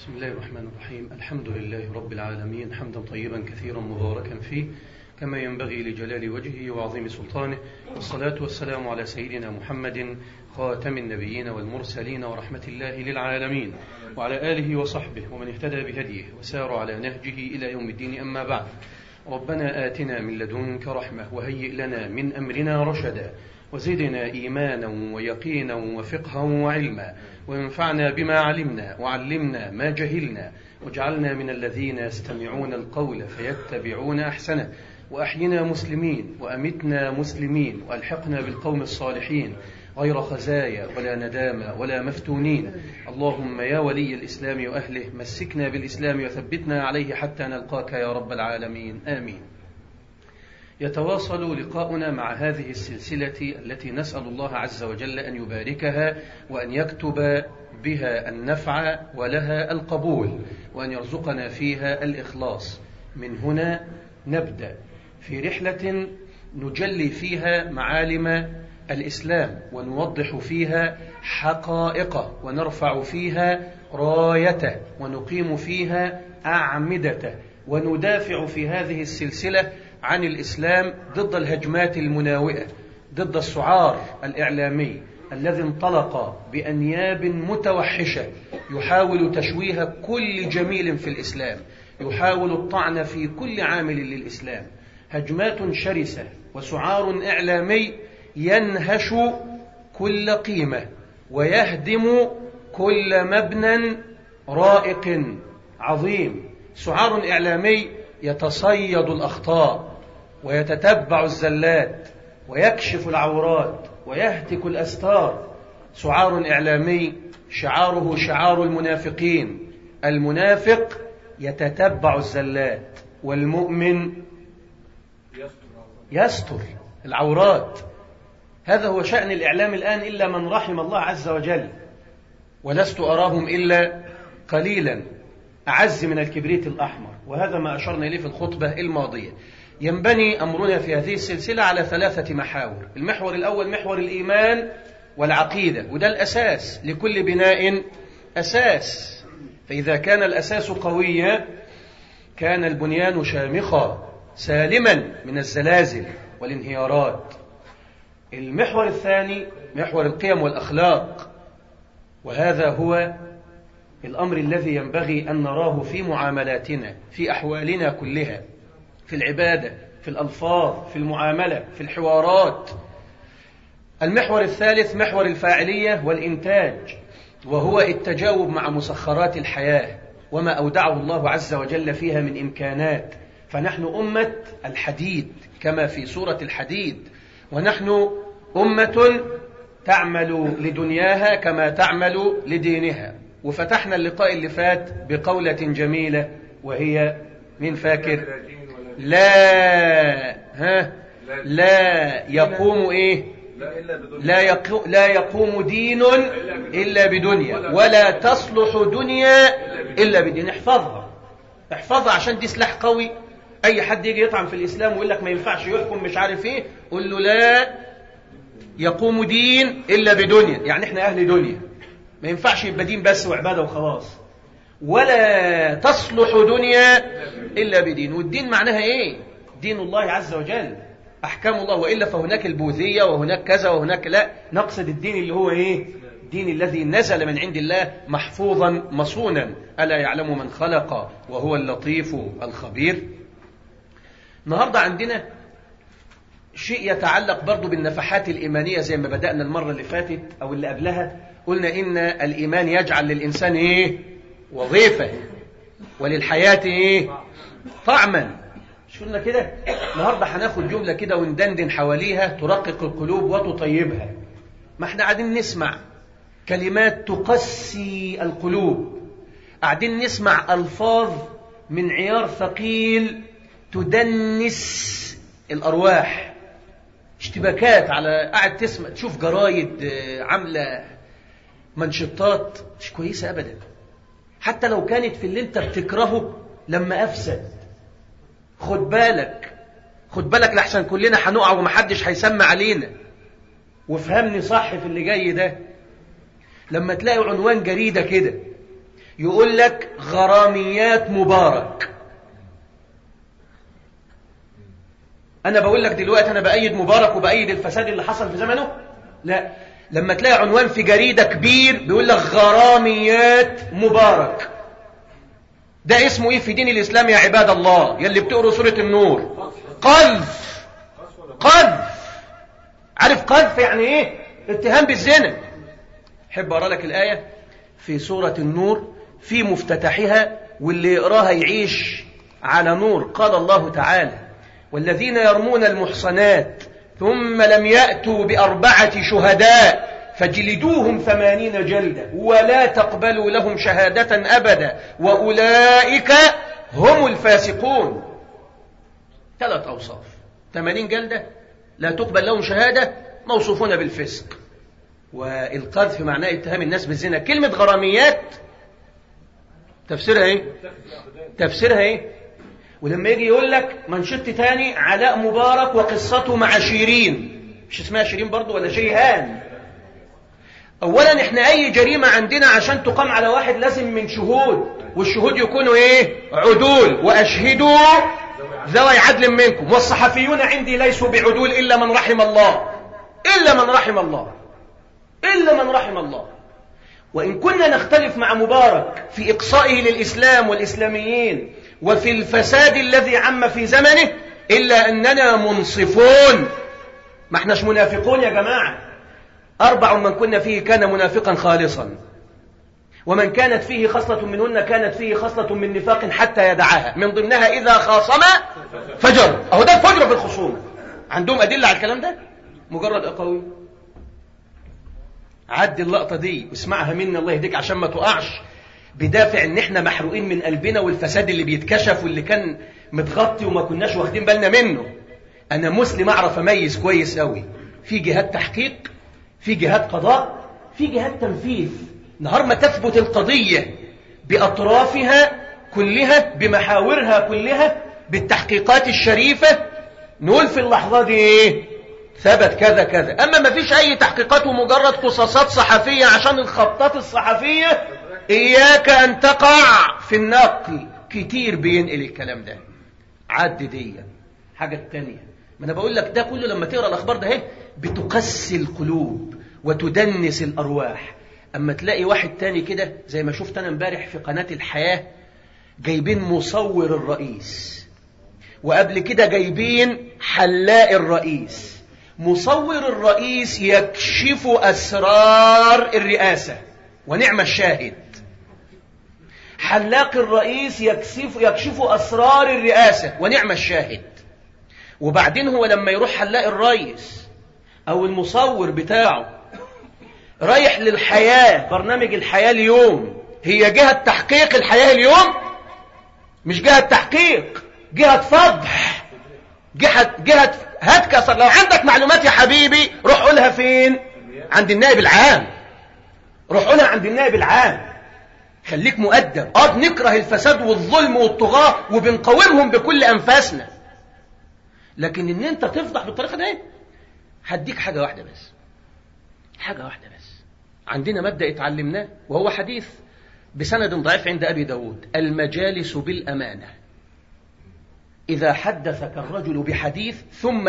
بسم الله الرحمن الرحيم. الحمد لله رب العالمين، حمدا طيبا كثيرا مباركا فيه كما ينبغي لجلال وجهه وعظيم سلطانه، والصلاة والسلام على سيدنا محمد خاتم النبيين والمرسلين ورحمة الله للعالمين، وعلى آله وصحبه ومن اهتدى بهديه وسار على نهجه إلى يوم الدين. أما بعد، ربنا آتنا من لدنك رحمة وهيئ لنا من أمرنا رشدا، وزدنا إيمانا ويقينا وفقها وعلما، وانفعنا بما علمنا وعلمنا ما جهلنا، واجعلنا من الذين يستمعون القول فيتبعون أحسنه، وأحينا مسلمين وأمتنا مسلمين، وألحقنا بالقوم الصالحين غير خزايا ولا ندامة ولا مفتونين. اللهم يا ولي الإسلام وأهله، مسكنا بالإسلام وثبتنا عليه حتى نلقاك يا رب العالمين، آمين. يتواصل لقاؤنا مع هذه السلسلة التي نسأل الله عز وجل أن يباركها وأن يكتب بها النفع ولها القبول، وأن يرزقنا فيها الإخلاص. من هنا نبدأ في رحلة نجلي فيها معالم الإسلام، ونوضح فيها حقائقه، ونرفع فيها رايته، ونقيم فيها أعمدته، وندافع في هذه السلسلة عن الإسلام ضد الهجمات المناوئة، ضد السعار الإعلامي الذي انطلق بأنياب متوحشة يحاول تشويه كل جميل في الإسلام، يحاول الطعن في كل عامل للإسلام. هجمات شرسة وسعار إعلامي ينهش كل قيمة ويهدم كل مبنى رائق عظيم. سعار إعلامي يتصيد الأخطاء ويتتبع الزلات ويكشف العورات ويهتك الأستار. سعار إعلامي شعاره شعار المنافقين، المنافق يتتبع الزلات والمؤمن يستر العورات. هذا هو شأن الإعلام الآن، إلا من رحم الله عز وجل، ولست أراهم إلا قليلا أعز من الكبريت الأحمر. وهذا ما أشرنا إليه في الخطبة الماضية. ينبني أمرنا في هذه السلسلة على 3 محاور. المحور الأول محور الإيمان والعقيدة، وده الأساس لكل بناء أساس. فإذا كان الأساس قويا كان البنيان شامخا سالما من الزلازل والانهيارات. المحور الثاني محور القيم والأخلاق، وهذا هو الأمر الذي ينبغي أن نراه في معاملاتنا، في أحوالنا كلها، في العبادة، في الألفاظ، في المعاملة، في الحوارات. المحور الثالث محور الفاعلية والإنتاج، وهو التجاوب مع مسخرات الحياة وما أودعه الله عز وجل فيها من إمكانات. فنحن أمة الحديد كما في سورة الحديد، ونحن أمة تعمل لدنياها كما تعمل لدينها. وفتحنا اللقاء اللي فات بقولة جميلة، وهي من فاكر؟ لا يقوم إيه؟ لا يقوم دين إلا بدنيا، ولا تصلح دنيا إلا بدين. احفظها عشان دي سلاح قوي. أي حد يجي يطعن في الإسلام ويقول لك ما ينفعش يحكم مش عارف إيه، قل له لا يقوم دين إلا بدنيا. يعني إحنا أهل دنيا، ما ينفعش يبقى دين بس وعبادة وخلاص. ولا تصلح دنيا إلا بدين. والدين معناها إيه؟ دين الله عز وجل، أحكام الله، وإلا فهناك البوذية وهناك كذا وهناك لا. نقصد الدين اللي هو إيه؟ الدين الذي نزل من عند الله محفوظا مصونا. ألا يعلم من خلق وهو اللطيف الخبير. النهاردة عندنا شيء يتعلق برضو بالنفحات الإيمانية، زي ما بدأنا المرة اللي فاتت أو اللي قبلها. قلنا إن الإيمان يجعل للإنسان إيه؟ وظيفة، وللحياة إيه؟ طعما. مش قلنا كده؟ النهاردة هناخد جملة كده وندندن حواليها ترقق القلوب وتطيبها. ما احنا قاعدين نسمع كلمات تقسي القلوب، قاعدين نسمع ألفاظ من عيار ثقيل تدنس الأرواح، اشتباكات على قاعد تسمع، تشوف جرايد عاملة منشطات مش كويسة أبدا، حتى لو كانت في اللي انت بتكرهه لما أفسد. خد بالك لحسن كلنا هنقع ومحدش هيسمع علينا. وفهمني صح في اللي جاي ده. لما تلاقي عنوان جريدة كده يقول لك غراميات مبارك. أنا بقول لك دلوقتي أنا بأيد مبارك وبأيد الفساد اللي حصل في زمنه؟ لا. لما تلاقي عنوان في جريدة كبير بيقول لك غراميات مبارك، ده اسمه ايه في دين الإسلام يا عباد الله يلي بتقروا سورة النور؟ قذف. قذف. عارف قذف يعني ايه؟ اتهام بالزنا. حب أقرأ لك الآية في سورة النور في مفتتحها، واللي يقراها يعيش على نور. قال الله تعالى: والذين يرمون المحصنات ثم لم يأتوا ب4 شهداء فاجلدوهم 80 جلدة ولا تقبلوا لهم شهادة أبدا وأولئك هم الفاسقون. 3 أوصاف: 80 جلدة، لا تقبل لهم شهادة، موصوفون بالفسق. والقذف معناه اتهام الناس بالزنا. كلمة غراميات تفسيرها ايه؟ تفسيرها ايه؟ ولما يجي يقول لك منشط تاني: علاء مبارك وقصته مع شيرين، مش اسمها شيرين برضو ولا شيهان؟ اولا احنا اي جريمة عندنا عشان تقام على واحد لازم من شهود، والشهود يكونوا ايه؟ عدول. واشهدوا ذوي عدل منكم، والصحفيون عندي ليسوا بعدول الا من رحم الله. الا من رحم الله. الا من رحم الله. وان كنا نختلف مع مبارك في اقصائه للاسلام والاسلاميين وفي الفساد الذي عم في زمنه، إلا أننا منصفون، ما احناش منافقون يا جماعة. 4 من كنا فيه كان منافقا خالصا، ومن كانت فيه خصلة منهن كانت فيه خصلة من نفاق حتى يدعها، من ضمنها إذا خاصم فجر. أهو ده الفجر في الخصومة. عندهم أدلة على الكلام ده؟ مجرد أقاويل. عد اللقطة دي واسمعها مني الله يهديك عشان ما تقعش بدافع ان احنا محروقين من قلبنا والفساد اللي بيتكشف واللي كان متغطي وما كناش واخدين بالنا منه. انا مسلم اعرف اميز كويس قوي في جهات تحقيق، في جهات قضاء، في جهات تنفيذ. نهار ما تثبت القضية بأطرافها كلها بمحاورها كلها بالتحقيقات الشريفة نقول في اللحظة دي ايه؟ ثبت كذا كذا. اما ما فيش اي تحقيقات ومجرد قصاصات صحفية عشان الخطات الصحفية، إياك أن تقع في النقل. كتير بينقل الكلام ده. عد دي حاجة التانية. ما أنا بقول لك ده كله لما تقرأ الأخبار ده بتقسي القلوب وتدنس الأرواح. أما تلاقي واحد تاني كده زي ما شفت أنا امبارح في قناة الحياة، جايبين مصور الرئيس، وقبل كده جايبين حلاق الرئيس. مصور الرئيس يكشف أسرار الرئاسة ونعم الشاهد، حلاق الرئيس يكشف أسرار الرئاسة ونعم الشاهد. وبعدين هو لما يروح حلاق الرئيس أو المصور بتاعه رايح للحياة، برنامج الحياة اليوم، هي جهة تحقيق الحياة اليوم؟ مش جهة تحقيق، جهة فضح، جهة هتكسر. لو عندك معلومات يا حبيبي روح قولها فين؟ عند النائب العام. روح قولها عند النائب العام. خليك مؤدب. بنكره الفساد والظلم والطغاة وبنقاومهم بكل أنفاسنا، لكن ان انت تفضح بالطريقة دي. هديك حاجة واحدة بس، حاجة واحدة بس. عندنا مبدأ اتعلمناه وهو حديث بسند ضعيف عند أبي داود: المجالس بالأمانة. إذا حدثك الرجل بحديث ثم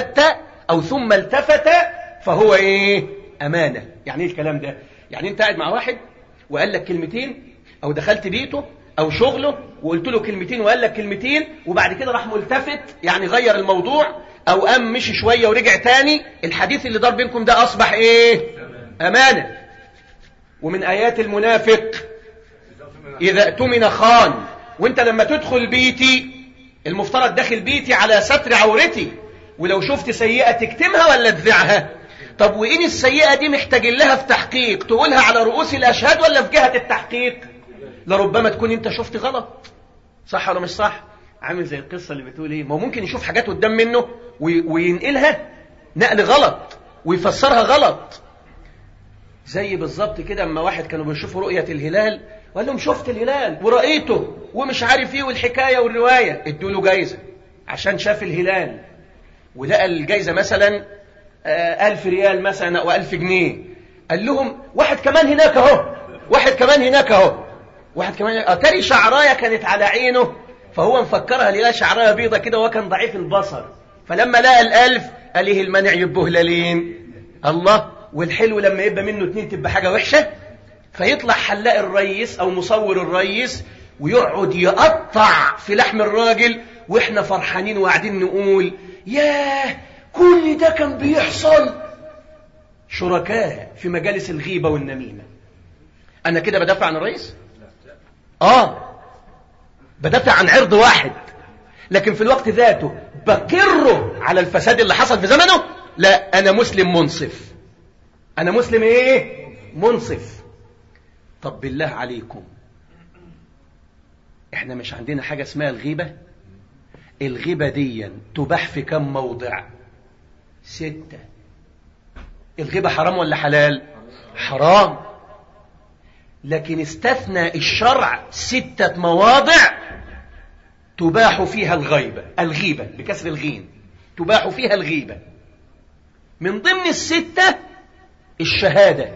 التفت فهو إيه؟ أمانة. يعني إيه الكلام ده؟ يعني أنت قاعد مع واحد وقال لك كلمتين، أو دخلت بيته أو شغله وقلت له كلمتين وقال لك كلمتين، وبعد كده راح ملتفت يعني غير الموضوع أو قام مشي شوية ورجع تاني، الحديث اللي دار بينكم ده أصبح إيه؟ أمانة. ومن آيات المنافق إذا اؤتمن خان. وانت لما تدخل بيتي المفترض داخل بيتي على ستر عورتي، ولو شفت سيئة تكتمها ولا تذيعها؟ طب وإن السيئة دي محتاج لها في تحقيق تقولها على رؤوس الأشهاد ولا في جهة التحقيق؟ لربما تكون انت شفت غلط، صح ولا مش صح؟ عامل زي القصة اللي بتقول ايه، ما هو ممكن يشوف حاجات قدام منه وينقلها نقل غلط ويفسرها غلط. زي بالظبط كده اما واحد كانوا بيشوفوا رؤية الهلال وقال لهم شفت الهلال ورأيته ومش عارف ايه والحكاية والرواية، ادوا له جايزة عشان شاف الهلال، ولقى الجايزة مثلا 1000 ريال مثلا أو 1000 جنيه. قال لهم واحد كمان هناك اهو، واحد كمان هناك اهو، واحد كمان أتاري شعراية كانت على عينه، فهو مفكرها لقى شعراية بيضة كده وكان ضعيف البصر، فلما لقى الألف قال ايه المانع يبقوا هلالين. الله، والحلو لما يبقى منه 2 تبقى حاجة وحشة. فيطلع حلاق الريس أو مصور الريس ويقعد يقطع في لحم الراجل، وإحنا فرحانين وقاعدين نقول ياه كل ده كان بيحصل. شركاء في مجالس الغيبة والنميمة. أنا كده بدافع عن الرئيس؟ بدافع عن عرض واحد، لكن في الوقت ذاته بكره على الفساد اللي حصل في زمنه؟ لا، أنا مسلم منصف. أنا مسلم إيه؟ منصف. طب بالله عليكم، إحنا مش عندنا حاجة اسمها الغيبة؟ الغيبة دي تباح في كم موضع؟ 6. الغيبة حرام ولا حلال؟ حرام. لكن استثنى الشرع 6 مواضع تباح فيها الغيبة بكسر الغين، تباح فيها الغيبة. من ضمن 6 الشهادة.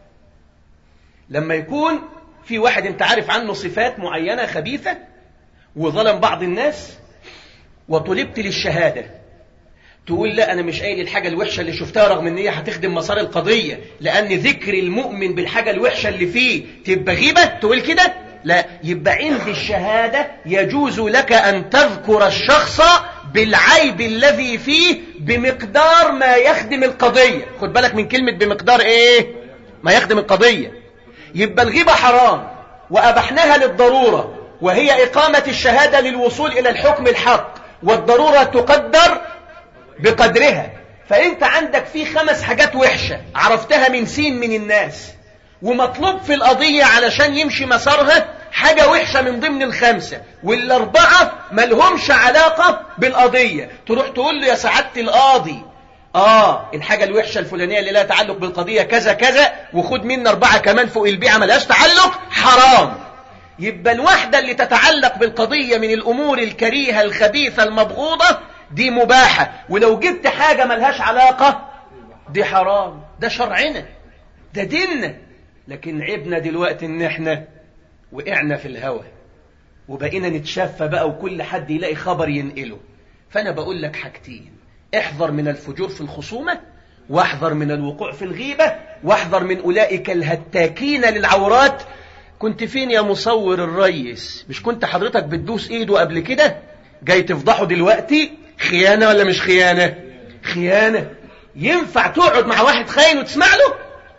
لما يكون في واحد انت عارف عنه صفات معينة خبيثة وظلم بعض الناس وطلبت للشهادة، تقول لا أنا مش قايل الحاجة الوحشة اللي شفتها رغم ان هي هتخدم مسار القضية، لأن ذكر المؤمن بالحاجة الوحشة اللي فيه تبقى غيبة، تقول كده؟ لا، يبقى عند الشهادة يجوز لك أن تذكر الشخص بالعيب الذي فيه بمقدار ما يخدم القضية. خد بالك من كلمة بمقدار إيه؟ ما يخدم القضية. يبقى الغيبة حرام وأبحناها للضرورة، وهي إقامة الشهادة للوصول إلى الحكم الحق، والضرورة تقدر بقدرها. فأنت عندك في 5 حاجات وحشة عرفتها من سين من الناس، ومطلوب في القضية علشان يمشي مسارها حاجة وحشة من ضمن ال5، وال4 ملهمش علاقة بالقضية. تروح تقول له يا سعادة القاضي الحاجة الوحشة الفلانية اللي لا تعلق بالقضية كذا كذا، وخد منا 4 كمان فوق البيعة ملهاش تعلق، حرام. يبقى الوحدة اللي تتعلق بالقضية من الأمور الكريهة الخبيثة المبغوضة دي مباحة، ولو جبت حاجة ملهاش علاقة دي حرام. ده شرعنا، ده ديننا. لكن عيبنا دلوقتي ان احنا وقعنا في الهوى وبقينا نتشفى بقى، وكل حد يلاقي خبر ينقله. فانا بقول لك حاجتين: احذر من الفجور في الخصومة، واحذر من الوقوع في الغيبة، واحذر من أولئك الهتاكين للعورات. كنت فين يا مصور الريس؟ مش كنت حضرتك بتدوس ايده قبل كده؟ جاي تفضحه دلوقتي؟ خيانة ولا مش خيانة؟ خيانة. ينفع تقعد مع واحد خاين وتسمع له؟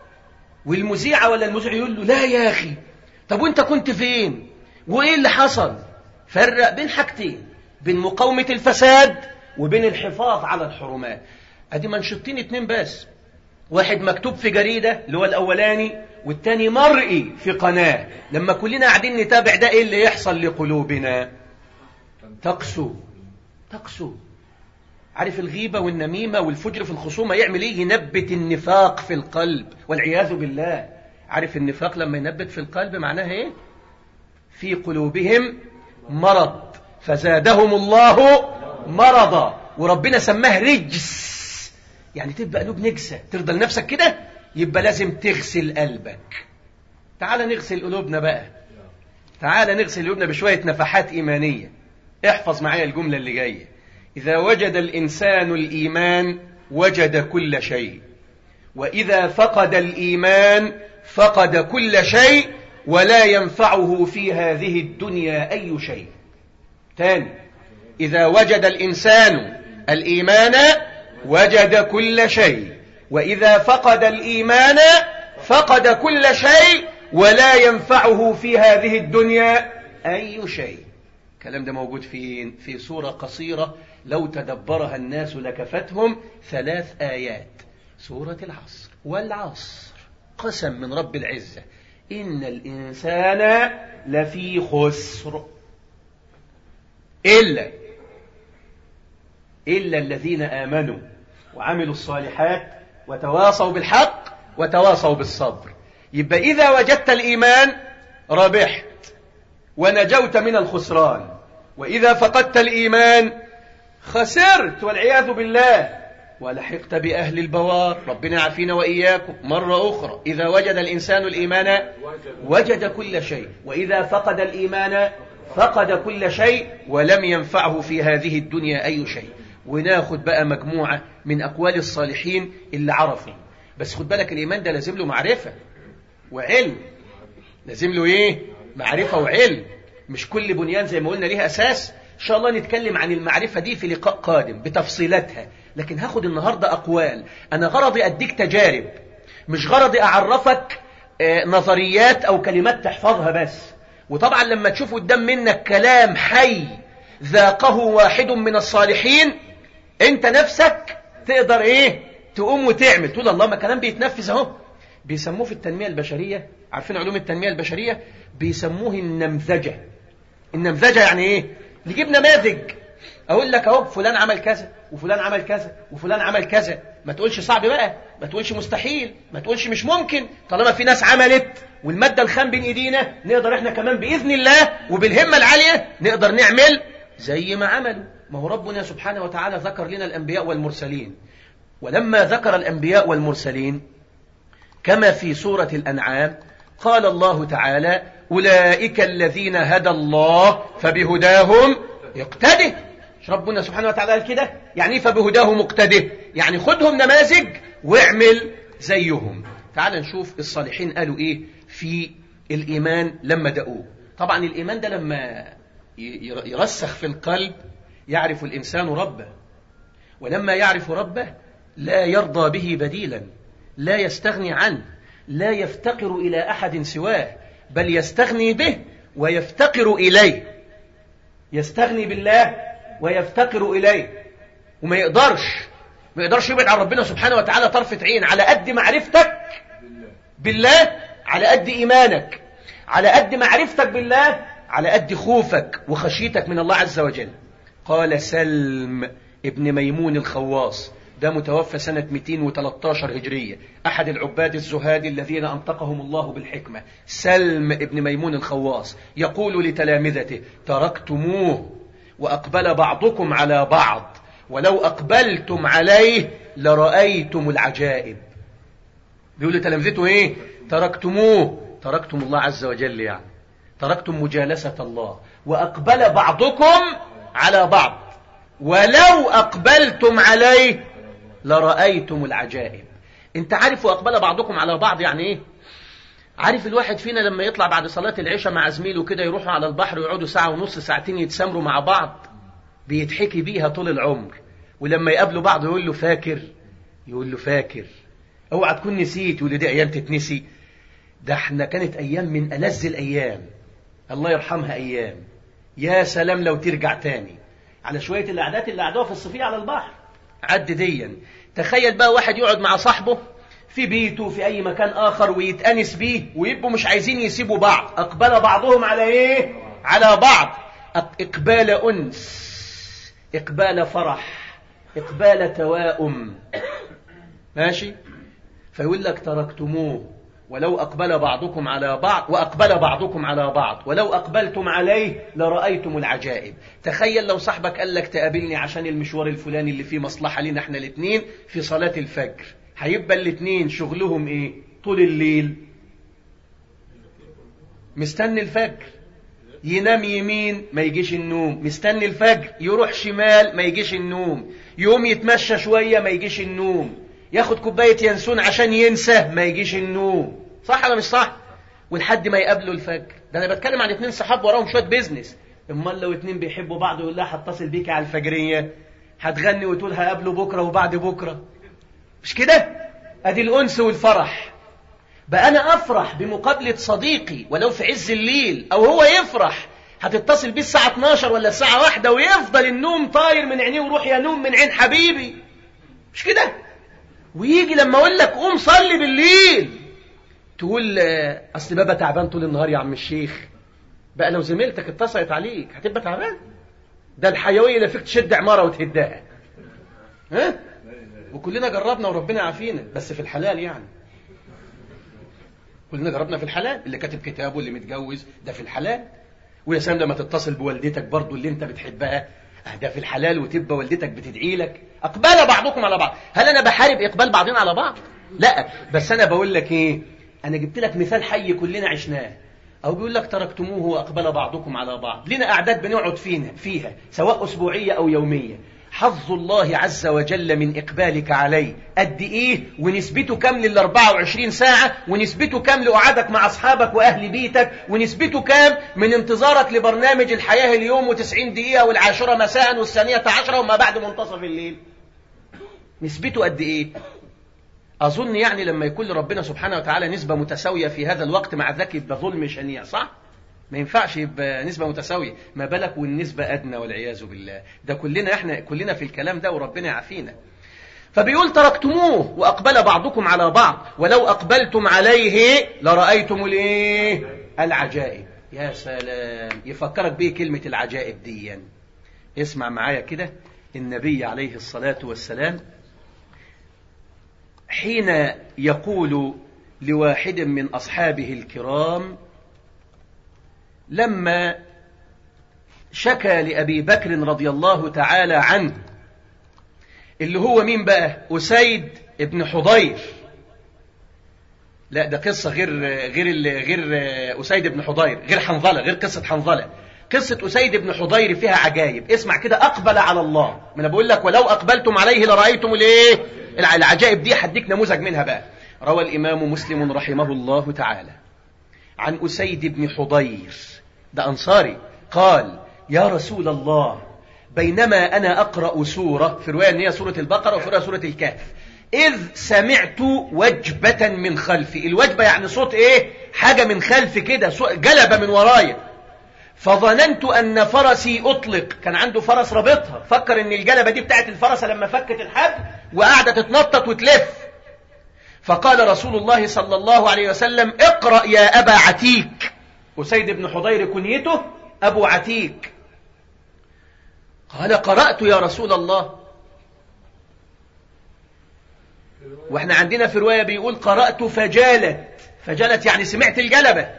والمذيعة ولا المذيع يقول له لا يا أخي، طب وانت كنت فين؟ وإيه اللي حصل؟ فرق بين حاجتين: بين مقاومة الفساد وبين الحفاظ على الحرمات. ادي منشطين 2 بس، واحد مكتوب في جريدة اللي هو الأولاني، والتاني مرئي في قناة. لما كلنا قاعدين نتابع ده ايه اللي يحصل لقلوبنا؟ تقسو. عارف الغيبة والنميمة والفجر في الخصومة يعمل ايه؟ ينبت النفاق في القلب والعياذ بالله. عارف النفاق لما ينبت في القلب معناها ايه؟ في قلوبهم مرض فزادهم الله مرضا، وربنا سماه رجس، يعني تبقى قلوب نجسة. ترضى لنفسك كده؟ يبقى لازم تغسل قلبك. تعال نغسل قلوبنا بقى، تعال نغسل قلوبنا بشوية نفحات إيمانية. احفظ معايا الجملة اللي جاية: إذا وجد الإنسان الإيمان وجد كل شيء، وإذا فقد الإيمان فقد كل شيء، ولا ينفعه في هذه الدنيا أي شيء. تاني: إذا وجد الإنسان الإيمان وجد كل شيء، وإذا فقد الإيمان فقد كل شيء، ولا ينفعه في هذه الدنيا أي شيء. الكلام ده موجود في سورة قصيرة لو تدبرها الناس لكفتهم 3 آيات، سورة العصر. والعصر قسم من رب العزة إن الإنسان لفي خسر إلا الذين آمنوا وعملوا الصالحات وتواصوا بالحق وتواصوا بالصبر. يبقى إذا وجدت الإيمان ربحت ونجوت من الخسران، وإذا فقدت الإيمان خسرت والعياذ بالله. ولحقت بأهل البوار، ربنا يعافينا وإياكم. مرة أخرى، إذا وجد الإنسان الإيمان وجد كل شيء، وإذا فقد الإيمان فقد كل شيء، ولم ينفعه في هذه الدنيا أي شيء. وناخد بقى مجموعة من أقوال الصالحين اللي عرفوا. بس خد بالك، الإيمان ده لازم له معرفة وعلم. لازم له إيه؟ معرفة وعلم. مش كل بنيان زي ما قلنا ليها أساس. إن شاء الله نتكلم عن المعرفة دي في لقاء قادم بتفصيلاتها، لكن هاخد النهاردة أقوال. أنا غرضي أديك تجارب، مش غرضي أعرفك نظريات أو كلمات تحفظها بس. وطبعا لما تشوف قدام منك كلام حي ذاقه واحد من الصالحين، انت نفسك تقدر ايه؟ تقوم وتعمل، تقول الله، ما كلام بيتنفذ اهو. بيسموه في التنمية البشرية، عارفين علوم التنمية البشرية؟ بيسموه النمذجة. النمذجة يعني ايه؟ نجيب نماذج، اقول لك اهو فلان عمل كذا وفلان عمل كذا وفلان عمل كذا. ما تقولش صعب بقى، ما تقولش مستحيل، ما تقولش مش ممكن. طالما في ناس عملت والمادة الخام بين ايدينا، نقدر احنا كمان بإذن الله وبالهمة العالية نقدر نعمل زي ما عملوا. ما هو ربنا سبحانه وتعالى ذكر لنا الأنبياء والمرسلين، ولما ذكر الأنبياء والمرسلين كما في سورة الأنعام قال الله تعالى: أولئك الذين هدى الله فبهداهم يقتده. ربنا سبحانه وتعالى قال كده، يعني فبهداه مقتده، يعني خدهم نماذج واعمل زيهم. تعال نشوف الصالحين قالوا ايه في الإيمان لما دقوه. طبعا الإيمان ده لما يرسخ في القلب يعرف الإنسان ربه، ولما يعرف ربه لا يرضى به بديلا، لا يستغني عنه، لا يفتقر إلى أحد سواه، بل يستغني به ويفتقر إليه. يستغني بالله ويفتقر إليه، وما يقدرش يبعد عن ربنا سبحانه وتعالى طرفة عين. على قد معرفتك بالله على قد إيمانك، على قد معرفتك بالله على قد خوفك وخشيتك من الله عز وجل. قال سلم ابن ميمون الخواص، ده متوفى سنة 213 هجرية، أحد العباد الزهاد الذين أنطقهم الله بالحكمة. سلم ابن ميمون الخواص يقول لتلامذته: تركتموه وأقبل بعضكم على بعض، ولو أقبلتم عليه لرأيتم العجائب. بيقول لتلامذته إيه؟ تركتموه، تركتم الله عز وجل، يعني تركتم مجالسة الله. وأقبل بعضكم على بعض، ولو أقبلتم عليه لرأيتم العجائب. انت عارف وأقبل بعضكم على بعض يعني ايه؟ عارف الواحد فينا لما يطلع بعد صلاة العشاء مع زميله كده، يروحوا على البحر ويقعدوا ساعة ونص ساعتين يتسامروا مع بعض، بيتحكي بيها طول العمر. ولما يقابلوا بعض يقول له فاكر، يقول له فاكر، اوعى تكون نسيت، يقول له دي ايام تتنسي؟ ده احنا كانت ايام من ألذ الايام، الله يرحمها ايام. يا سلام لو ترجع تاني على شوية القعدات اللي قعدوها في الصيفية على البحر، عد ديا. تخيل بقى واحد يقعد مع صاحبه في بيته في أي مكان آخر ويتأنس بيه، ويبقوا مش عايزين يسيبوا بعض. أقبل بعضهم على إيه؟ على بعض. إقبال أنس، إقبال فرح، إقبال توائم، ماشي؟ فيقول لك تركتموه ولو أقبل بعضكم على بعض، وأقبل بعضكم على بعض ولو أقبلتم عليه لرأيتم العجائب. تخيل لو صاحبك قال لك تقابلني عشان المشوار الفلاني اللي فيه مصلحة لنا احنا الاثنين في صلاة الفجر، هيبقى الاثنين شغلهم ايه طول الليل؟ مستني الفجر، ينام يمين ما يجيش النوم، مستني الفجر، يروح شمال ما يجيش النوم، يوم يتمشى شوية ما يجيش النوم، ياخد كوباية ينسون عشان ينسى ما يجيش النوم. صح ولا مش صح؟ ولحد ما يقابلوا الفجر. ده انا بتكلم عن 2 صحاب وراهم شوية بيزنس. امال لو 2 بيحبوا بعض ويقول لها هتصل بيك على الفجرية، هتغني وتقول هقابله بكرة وبعد بكرة، مش كده؟ ادي الانس والفرح. بقى انا افرح بمقابلة صديقي ولو في عز الليل، او هو يفرح هتتصل بيه الساعة 12 ولا الساعة 1 ويفضل النوم طاير من عينيه وروح يا نوم من عين حبيبي، مش كده؟ ويجي لما اقول لك قوم صلي بالليل تقول اصل بابا تعبان طول النهار يا عم الشيخ. بقى لو زميلتك اتصلت عليك هتبقى تعبان؟ ده الحيوية اللي فيك تشد عمارة وتهدها، ها؟ وكلنا جربنا وربنا عافينا، بس في الحلال يعني. كلنا جربنا في الحلال، اللي كاتب كتابه اللي متجوز ده في الحلال. ويا سلام لما تتصل بوالدتك برضو اللي انت بتحبها، ده في الحلال، وتبقى والدتك بتدعي لك. أقبل بعضكم على بعض. هل أنا بحارب إقبال بعضنا على بعض؟ لا، بس أنا بقول لك إيه، أنا جبت لك مثال حي كلنا عشناه. أو بيقول لك تركتموه وأقبل بعضكم على بعض. لنا أعداد بنقعد فيها سواء أسبوعية أو يومية. حظ الله عز وجل من إقبالك عليه قد إيه، ونسبته كم لل24 ساعة، ونسبته كم لقعدك مع أصحابك وأهل بيتك، ونسبته كم من انتظارك لبرنامج الحياة اليوم و90 دقيقة والعاشرة مساء وال12 وما بعد منتصف الليل. نسبته قد إيه؟ أظن يعني لما يكون لربنا سبحانه وتعالى نسبة متساوية في هذا الوقت، مع ذلك يبقى ظلم شنيع، صح؟ ما ينفعش يبقى نسبة متساوية، ما بالك والنسبة أدنى والعياذ بالله. ده احنا كلنا في الكلام ده، وربنا يعافينا. فبيقول تركتموه وأقبل بعضكم على بعض ولو أقبلتم عليه لرأيتم العجائب. يا سلام، يفكرك بيه كلمة العجائب دي. اسمع معايا كده. النبي عليه الصلاة والسلام حين يقول لواحد من أصحابه الكرام لما شكى لأبي بكر رضي الله تعالى عنه، اللي هو مين بقى؟ أسيد ابن حضير. لا، ده قصة غير أسيد ابن حضير، غير حنظلة، غير قصة حنظلة. قصة أسيد ابن حضير فيها عجائب. اسمع كده. أقبل على الله، ما أنا بقول لك ولو أقبلتم عليه لرأيتم العجائب دي. هديك نموذج منها بقى. روى الإمام مسلم رحمه الله تعالى عن أسيد بن حضير، ده أنصاري، قال: يا رسول الله، بينما أنا أقرأ سورة، في رواية أن هي سورة البقرة وفي سورة الكهف، إذ سمعت وجبة من خلفي. الوجبة يعني صوت إيه؟ حاجة من خلف كده، جلبة من ورايا. فظننت أن فرسي أطلق. كان عنده فرس رابطها، فكر أن الجلبة دي بتاعت الفرس لما فكت الحبل وقاعدة تتنطط وتلف. فقال رسول الله صلى الله عليه وسلم: اقرأ يا أبا عتيك. أسيد بن حضير كنيته أبو عتيك. قال: قرأت يا رسول الله. واحنا عندنا في رواية بيقول: قرأت فجالت يعني سمعت الجلبة.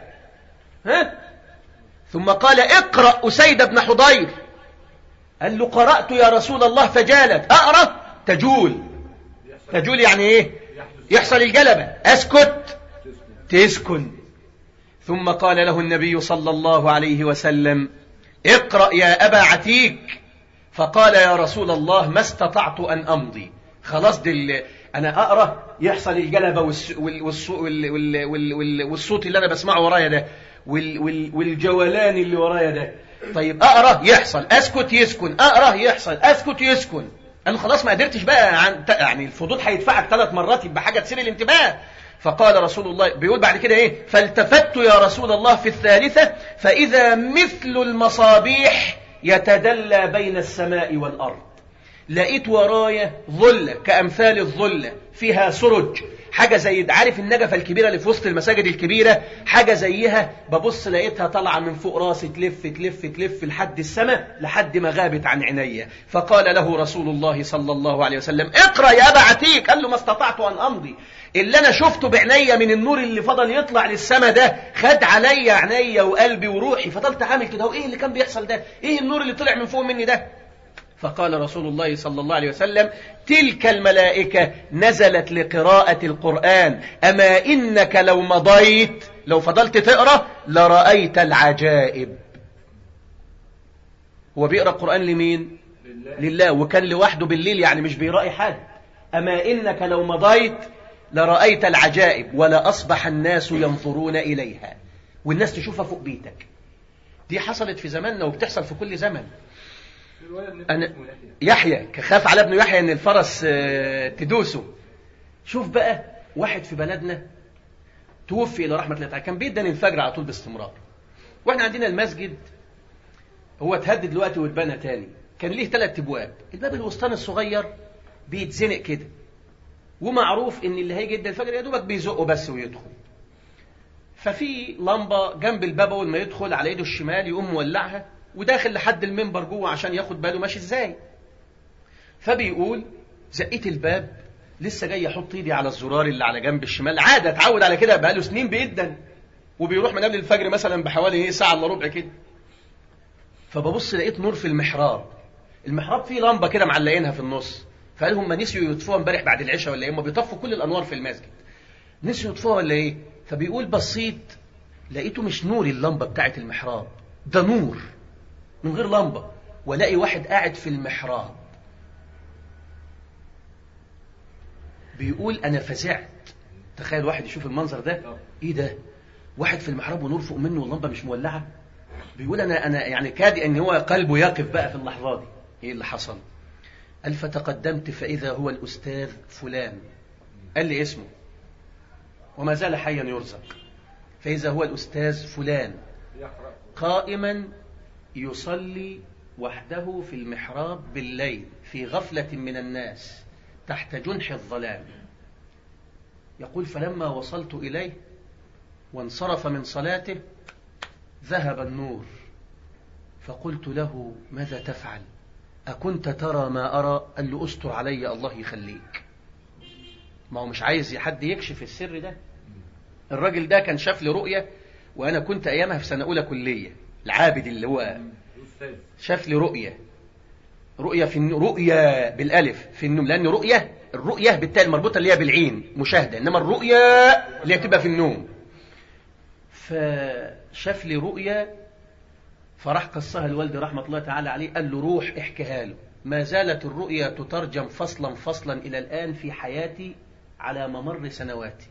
ثم قال: اقرأ أسيد بن حضير. قال له: قرأت يا رسول الله فجالت. أقرأ؟ تجول يعني ايه؟ يحصل الجلبة. أسكت؟ تسكن. ثم قال له النبي صلى الله عليه وسلم: اقرأ يا أبا عتيك. فقال: يا رسول الله، ما استطعت أن أمضي. خلاص أنا أقرأ يحصل الجلبة والصوت اللي أنا بسمعه ورايا ده والجولان اللي ورايا ده. طيب أقرأ يحصل، أسكت يسكن، أقرأ يحصل، أسكت يسكن. قال له: خلاص ما قدرتش بقى، يعني الفضول هيدفعك 3 مرات، يبقى حاجة تثير الانتباه. فقال رسول الله، بيقول بعد كده ايه: فالتفت يا رسول الله في الثالثة فإذا مثل المصابيح يتدلى بين السماء والأرض. لقيت ورايا ظلة كأمثال الظلة فيها سرج، حاجة زي، عارف النجفة الكبيرة اللي في وسط المساجد الكبيرة، حاجة زيها. ببص لقيتها طالعة من فوق راسي، تلف لحد السماء، لحد ما غابت عن عيني. فقال له رسول الله صلى الله عليه وسلم: اقرأ يا أبا عتيك. قال له: ما استطعت أن أمضي. اللي أنا شفته بعيني من النور اللي فضل يطلع للسماء ده خد علي عيني وقلبي وروحي، فضلت عامل كده. وإيه اللي كان بيحصل ده؟ إيه النور اللي طلع من فوق مني ده؟ فقال رسول الله صلى الله عليه وسلم: تلك الملائكة نزلت لقراءة القرآن، أما إنك لو مضيت، لو فضلت تقرأ، لرأيت العجائب. هو بيقرأ القرآن لمين؟ لله، وكان لوحده بالليل، يعني مش بيرأي حد. أما إنك لو مضيت لرأيت العجائب ولا أصبح الناس ينظرون إليها، والناس تشوفها فوق بيتك. دي حصلت في زماننا وبتحصل في كل زمن. أنا يحيى خاف على ابنه يحيى ان الفرس تدوسه. شوف بقى، واحد في بلدنا توفي الى رحمه الله تعالى، كان بيدن الفجر على طول باستمرار، واحنا عندنا المسجد هو اتهدد دلوقتي واتبنى تاني، كان ليه 3 ابواب. الباب الوسطاني الصغير بيتزنق كده، ومعروف ان اللي هيجي يدن الفجر يا دوبك بيزقه بس ويدخل. ففي لمبه جنب الباب، اول ما يدخل على ايده الشمال يقوم مولعها وداخل لحد المنبر جوه عشان ياخد باله ماشي ازاي. فبيقول: زقيت الباب، لسه جاي احط ايدي على الزرار اللي على جنب الشمال، عاده اتعود على كده، بقاله سنين بيدن وبيروح من قبل الفجر مثلا بحوالي ساعه الا ربع كده. فببص لقيت نور في المحراب، المحراب فيه لمبة كده معلقينها في النص، فقال هم نسيوا يطفوها امبارح بعد العشاء ولا ايه؟ هم بيطفوا كل الانوار في المسجد، نسيوا يطفوها ولا ايه؟ فبيقول بصيت لقيته مش نور اللمبة بتاعت المحراب، ده نور من غير لمبة، ولاقي واحد قاعد في المحراب. بيقول انا فزعت. تخيل واحد يشوف المنظر ده، ايه ده؟ واحد في المحراب ونور فوق منه واللمبة مش مولعة. بيقول انا يعني كاد ان هو قلبه يقف بقى في اللحظة دي. ايه اللي حصل؟ قال فتقدمت فاذا هو الاستاذ فلان، قال لي اسمه وما زال حيا يرزق، فاذا هو الاستاذ فلان قائما يصلي وحده في المحراب بالليل في غفلة من الناس تحت جنح الظلام. يقول فلما وصلت إليه وانصرف من صلاته ذهب النور، فقلت له ماذا تفعل؟ أكنت ترى ما أرى؟ قال له أستر علي الله يخليك. ما هو مش عايز حد يكشف السر ده. الراجل ده كان شاف لي رؤية وأنا كنت أيامها في سنة أولى كلية، العابد اللي هو شاف لي رؤية في رؤية بالألف في النوم، لأن الرؤية بالتالي المربوطة اللي هي بالعين مشاهدة، إنما الرؤية اللي هتبقى في النوم. فشاف لي رؤية فراح قصها الوالد رحمة الله تعالى عليه، قال له روح احكيها له. ما زالت الرؤية تترجم فصلا فصلا إلى الآن في حياتي على ممر سنواتي.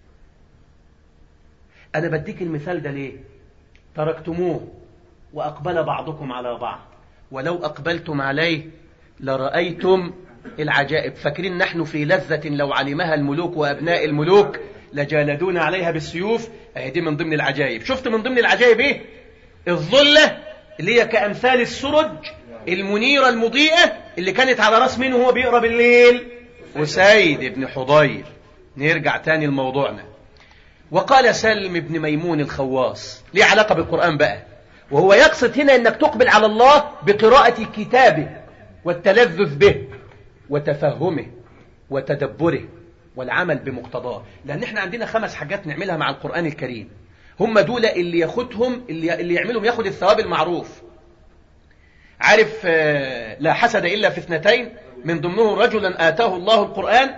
أنا بديك المثال ده ليه؟ تركتموه وأقبل بعضكم على بعض، ولو أقبلتم عليه لرأيتم العجائب. فاكرين نحن في لذة لو علمها الملوك وأبناء الملوك لجالدون عليها بالسيوف. دي من ضمن العجائب. شفت من ضمن العجائب ايه؟ الظلة اللي هي كأمثال السرج المنيرة المضيئة اللي كانت على راس منه وهو بيقرأ بالليل، وسيد بن حضير. نرجع تاني لموضوعنا. وقال سلم بن ميمون الخواص، ليه علاقة بالقرآن بقى، وهو يقصد هنا انك تقبل على الله بقراءة كتابه والتلذذ به وتفهمه وتدبره والعمل بمقتضاه. لان احنا عندنا 5 حاجات نعملها مع القرآن الكريم، هم دول اللي ياخدهم اللي يعملهم ياخد الثواب المعروف. عارف لا حسد إلا في 2، من ضمنهم رجلا آتاه الله القرآن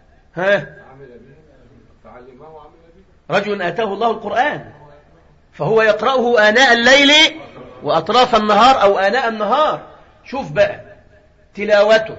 رجل آتاه الله القرآن فهو يقرأه آناء الليل وأطراف النهار أو آناء النهار. شوف بقى تلاوته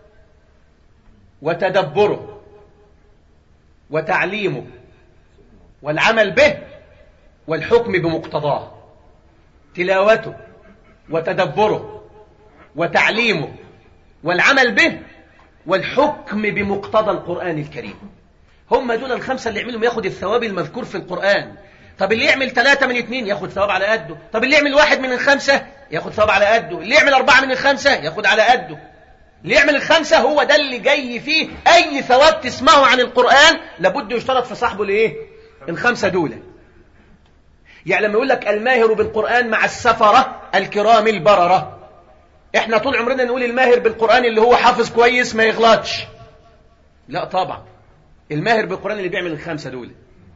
وتدبره وتعليمه والعمل به والحكم بمقتضاه. تلاوته وتدبره وتعليمه والعمل به والحكم بمقتضى القرآن الكريم. هم دول ال5 اللي يعملهم ياخد الثواب المذكور في القرآن. طب اللي يعمل 3 من 2 ياخد ثواب على قده. طب اللي يعمل 1 من 5 ياخد ثواب على قده. اللي يعمل 4 من 5 ياخد على قده. اللي يعمل 5 هو ده اللي جاي فيه أي ثواب تسمعه عن القرآن لابد يشترط في صاحبه لإيه؟ ال5 دول. يعني لما يقول لك الماهر بالقرآن مع السفرة الكرام البررة، احنا طول عمرنا نقول الماهر بالقرآن اللي هو حافظ كويس ما يغلطش. لا طبعا، الماهر بالقرآن اللي بيعمل ال5 دول،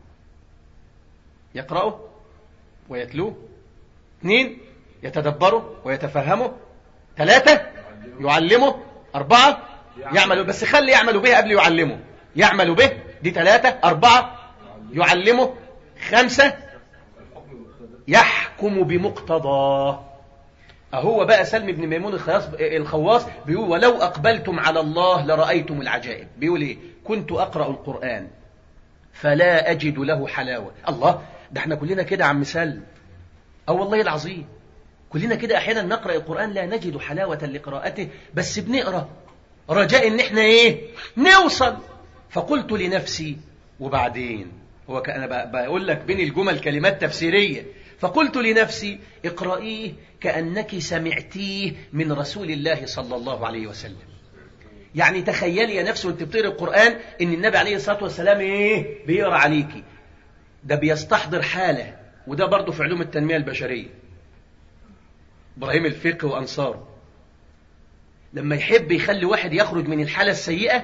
يقرأه ويتلوه، 2 يتدبره ويتفهمه، 3 يعلمه، 4 يعمل، بس خلي يعمل به قبل يعلمه. يعمل به دي 3، 4 يعلمه، 5 يحكم بمقتضاه. أهو بقى سلم بن ميمون الخواص بيقول ولو أقبلتم على الله لرأيتم العجائب. بيقول إيه؟ كنت أقرأ القرآن فلا أجد له حلاوة. الله، ده احنا كلنا كده عم سلم. والله العظيم كلنا كده أحيانا نقرأ القرآن لا نجد حلاوة لقراءته، بس بنقرأ رجاء إن احنا إيه؟ نوصل. فقلت لنفسي، وبعدين هو أنا بقول لك بين الجمل كلمات تفسيرية. فقلت لنفسي اقرأيه كأنك سمعتيه من رسول الله صلى الله عليه وسلم. يعني تخيلي يا نفس وانت بتقرأ القرآن ان النبي عليه الصلاة والسلام ايه بيقرأ عليكي. ده بيستحضر حالة، وده برضو في علوم التنمية البشرية إبراهيم الفقه وأنصاره، لما يحب يخلي واحد يخرج من الحالة السيئة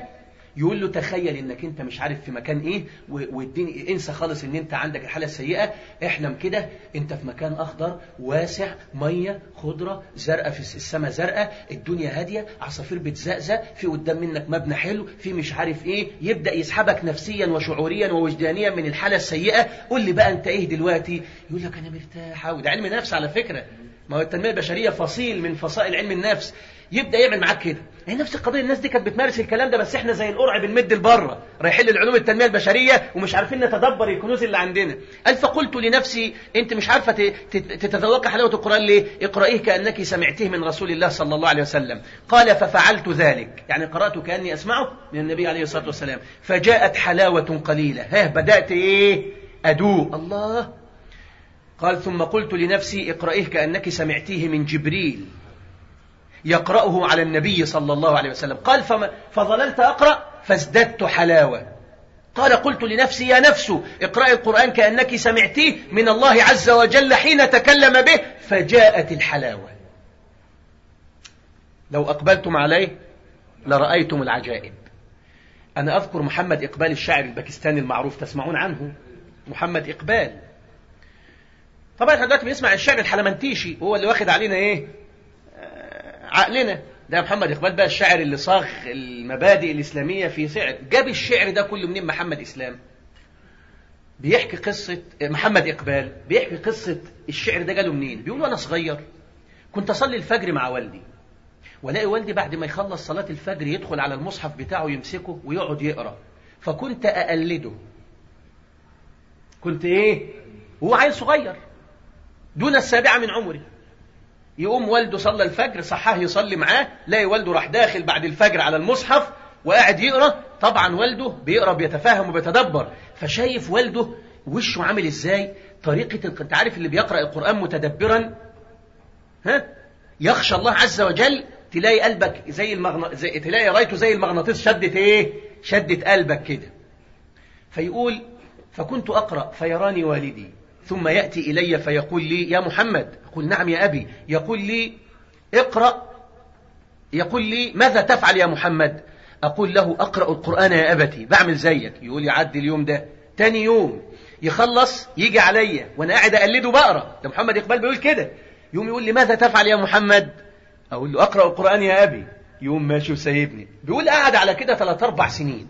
يقول له تخيل انك انت مش عارف في مكان ايه، والدنيا انسى خالص ان انت عندك الحالة السيئة، احلم كده انت في مكان اخضر واسع، مية خضرة زرقاء، في السماء زرقاء، الدنيا هادية، عصافير بتزقزق، في قدام منك مبنى حلو، في مش عارف ايه، يبدأ يسحبك نفسيا وشعوريا ووجدانيا من الحالة السيئة. قول لي بقى انت ايه دلوقتي؟ يقول لك انا مرتاح. وده علم نفس على فكرة، ما هو التنمية البشرية فصيل من فصائل علم النفس. يبدأ يعمل معاك كده. هي نفس القضية، الناس دي كانت بتمارس الكلام ده، بس احنا زي القرع بنمد لبره، رايحين للعلوم التنمية البشرية ومش عارفين نتدبر الكنوز اللي عندنا. قال فقلت لنفسي انت مش عارفة تتذوق حلاوة القرآن ليه؟ اقرأيه كأنك سمعته من رسول الله صلى الله عليه وسلم. قال ففعلت ذلك، يعني قرأت كأني أسمعه من النبي عليه الصلاة والسلام، فجاءت حلاوة قليلة. بدأت ايه؟ أدوء. الله. قال ثم قلت لنفسي اقرأيه كأنك سمعتيه من جبريل يقرأه على النبي صلى الله عليه وسلم. قال فظللت أقرأ فازددت حلاوة. قال قلت لنفسي يا نفس اقرأي القرآن كأنك سمعتيه من الله عز وجل حين تكلم به، فجاءت الحلاوة. لو أقبلتم عليه لرأيتم العجائب. أنا أذكر محمد إقبال الشاعر الباكستاني المعروف، تسمعون عنه؟ محمد إقبال. طبعا احنا دلوقتي بنسمع الشعر الحلمنتيشي، هو اللي واخد علينا ايه؟ عقلنا. ده محمد إقبال بقى الشاعر اللي صاغ المبادئ الإسلامية في شعر. جاب الشعر ده كله منين محمد إسلام؟ بيحكي قصة محمد إقبال، بيحكي قصة الشعر ده جاله منين. بيقول أنا صغير كنت أصلي الفجر مع والدي، ولاقي والدي بعد ما يخلص صلاة الفجر يدخل على المصحف بتاعه يمسكه ويقعد يقرأ، فكنت أقلده. كنت إيه؟ هو عيل صغير دون السابعة من عمري، يقوم والده صلى الفجر صحاه يصلي معاه، لاقي والده راح داخل بعد الفجر على المصحف وقاعد يقرأ. طبعا والده بيقرأ بيتفاهم وبيتدبر، فشايف والده وشه عامل ازاي، طريقة انت عارف اللي بيقرأ القرآن متدبرا يخشى الله عز وجل، تلاقي قلبك تلاقي رايته زي المغناطيس شدت ايه؟ شدت قلبك كده. فيقول فكنت أقرأ فيراني والدي ثم يأتي إلي فيقول لي يا محمد. أقول نعم يا أبي. يقول لي اقرأ. يقول لي ماذا تفعل يا محمد؟ أقول له أقرأ القرآن يا أبتي، بعمل زيك. يقول يعدي اليوم ده، تاني يوم يخلص يجي عليا وأنا قاعد أقلده بقرأ. ده محمد إقبال بيقول كده. يوم يقول لي ماذا تفعل يا محمد؟ أقول له أقرأ القرآن يا أبي. يوم ماشي وسيبني. بيقول قاعد على كده 3-4 سنين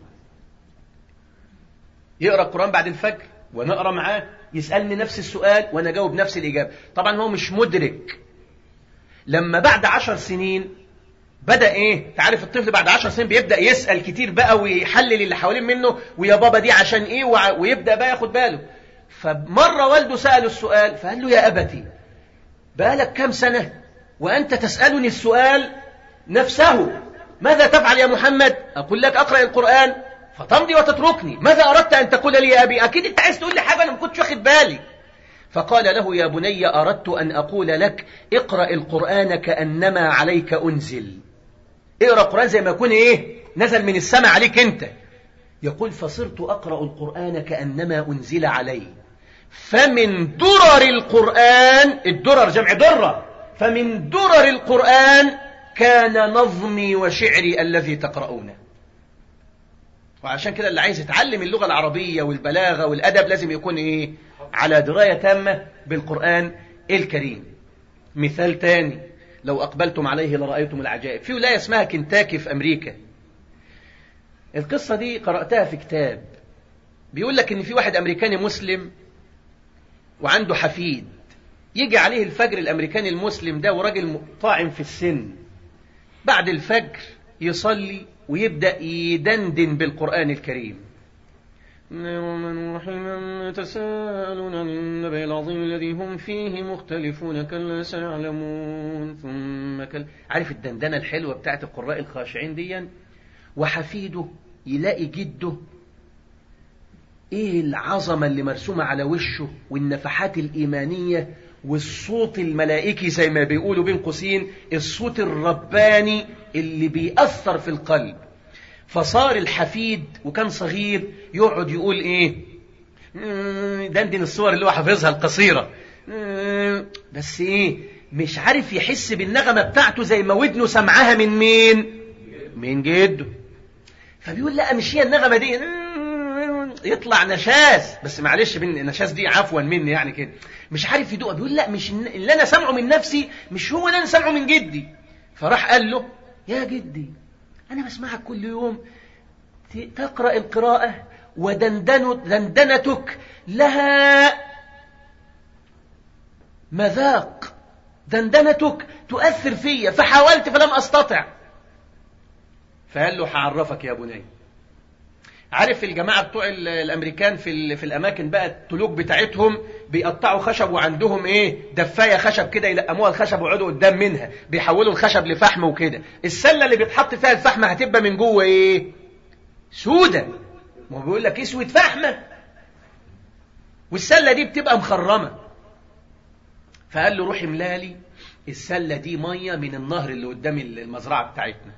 يقرأ القرآن بعد الفجر ونقرأ معاه، يسألني نفس السؤال وأنا جاوب نفس الإجابة. طبعا هو مش مدرك. لما بعد 10 سنين بدأ إيه؟ تعرف الطفل بعد 10 سنين بيبدأ يسأل كتير بقى ويحلل اللي حوالين منه، ويا بابا دي عشان إيه، ويبدأ بقى ياخد باله. فمرة والده سأله السؤال فقال له يا أبتي بقالك كم سنة وأنت تسألني السؤال نفسه، ماذا تفعل يا محمد؟ أقول لك أقرأ القرآن فتمضي وتتركني. ماذا أردت أن تقول لي يا أبي؟ أكيد أنت عايز تقول لي حاجة أنا ما كنتش واخد بالي. فقال له يا بني أردت أن أقول لك اقرأ القرآن كأنما عليك أنزل. اقرأ القرآن زي ما يكون إيه؟ نزل من السماء عليك أنت. يقول فصرت أقرأ القرآن كأنما أنزل علي، فمن درر القرآن، الدرر جمع درة، فمن درر القرآن كان نظمي وشعري الذي تقرؤونه. وعشان كده اللي عايز يتعلم اللغة العربية والبلاغة والأدب لازم يكون إيه؟ على دراية تامة بالقرآن الكريم. مثال تاني، لو أقبلتم عليه لرأيتم العجائب. في ولاية اسمها كنتاكي في أمريكا. القصة دي قرأتها في كتاب، بيقول لك إن في واحد أمريكاني مسلم وعنده حفيد، يجي عليه الفجر الأمريكاني المسلم ده وراجل طاعن في السن، بعد الفجر يصلي ويبدأ يدندن بالقرآن الكريم. ومن رحم يتساءلون عن النبأ العظيم الذي هم فيه مختلفون كلا سيعلمون ثم عارف الدندنة الحلوة بتاعت القراء الخاشعين ديا. وحفيده يلاقي جده ايه العظمة اللي مرسومة على وشه والنفحات الإيمانية والصوت الملائكي زي ما بيقولوا بين قوسين الصوت الرباني اللي بيأثر في القلب. فصار الحفيد وكان صغير يقعد يقول ايه، دندن الصور اللي هو حافظها القصيرة، بس ايه مش عارف يحس بالنغمة بتاعته زي ما ودنه سمعها من مين؟ من جده. فبيقول لا مش هي النغمة دي، يطلع نشاز، بس معلش النشاز دي عفوا مني يعني كده، مش عارف يدوق. بيقول لا مش اللي أنا سمعه من نفسي مش هو اللي أنا سمعه من جدي. فراح قال له يا جدي أنا بسمعك كل يوم تقرأ القراءة ودندنتك لها مذاق، دندنتك تؤثر فيا، فحاولت فلم أستطع. فقال له هعرفك يا بني. عارف الجماعة بتوع الأمريكان في الأماكن بقى التلوج بتاعتهم بيقطعوا خشب وعندهم دفاية خشب كده يلقموها الخشب ويقعدوا قدام منها، بيحولوا الخشب لفحم وكده. السلة اللي بيتحط فيها الفحمة هتبقى من جوه سودة، ما هو بيقول لك اسود فحمة، والسلة دي بتبقى مخرمة. فقال له روح املالي السلة دي مية من النهر اللي قدام المزرعة بتاعتنا.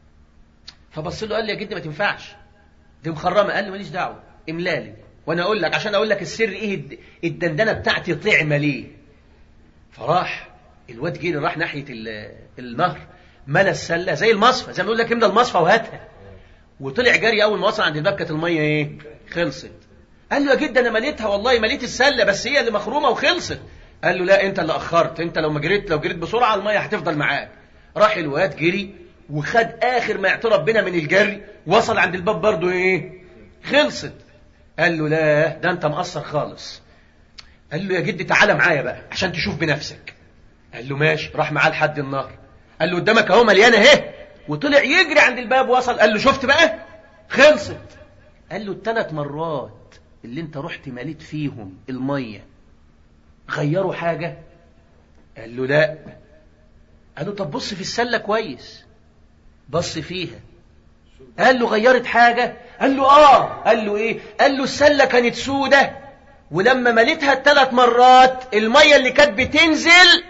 فبص له قال لي يا جدي ما تنفعش دي مخرمة. قال له ماليش دعوة املالي وانا اقول لك، عشان اقول لك السر الدندنة بتاعتي طعمة ليه. فراح الواد جري راح ناحية النهر، ملا السلة زي المصفى، زي ما بيقول لك املى المصفى وهاتها، وطلع جري. اول ما وصل عند الباب كانت المية خلصت. قال له يا جدي انا مليتها والله، مليت السلة بس هي اللي مخرومة وخلصت. قال له لا انت اللي اخرت، انت لو جريت بسرعة المية هتفضل معاك. راح الواد جري وخد اخر ما يعطي ربنا من الجري، وصل عند الباب برضه خلصت. قال له لا ده انت مقصر خالص. قال له يا جدي تعالى معايا بقى عشان تشوف بنفسك. قال له ماشي. راح معاه لحد النهر، قال له قدامك اهو مليانه اهي، وطلع يجري عند الباب وصل. قال له شفت بقى خلصت. قال له ال3 مرات اللي انت رحت مليت فيهم الميه غيروا حاجه؟ قال له لا. قال له طب بص في السله كويس. بص فيها. قال له غيرت حاجه؟ قال له قال له ايه؟ قال له السله كانت سودة، ولما مليتها ال3 مرات الميه اللي كانت بتنزل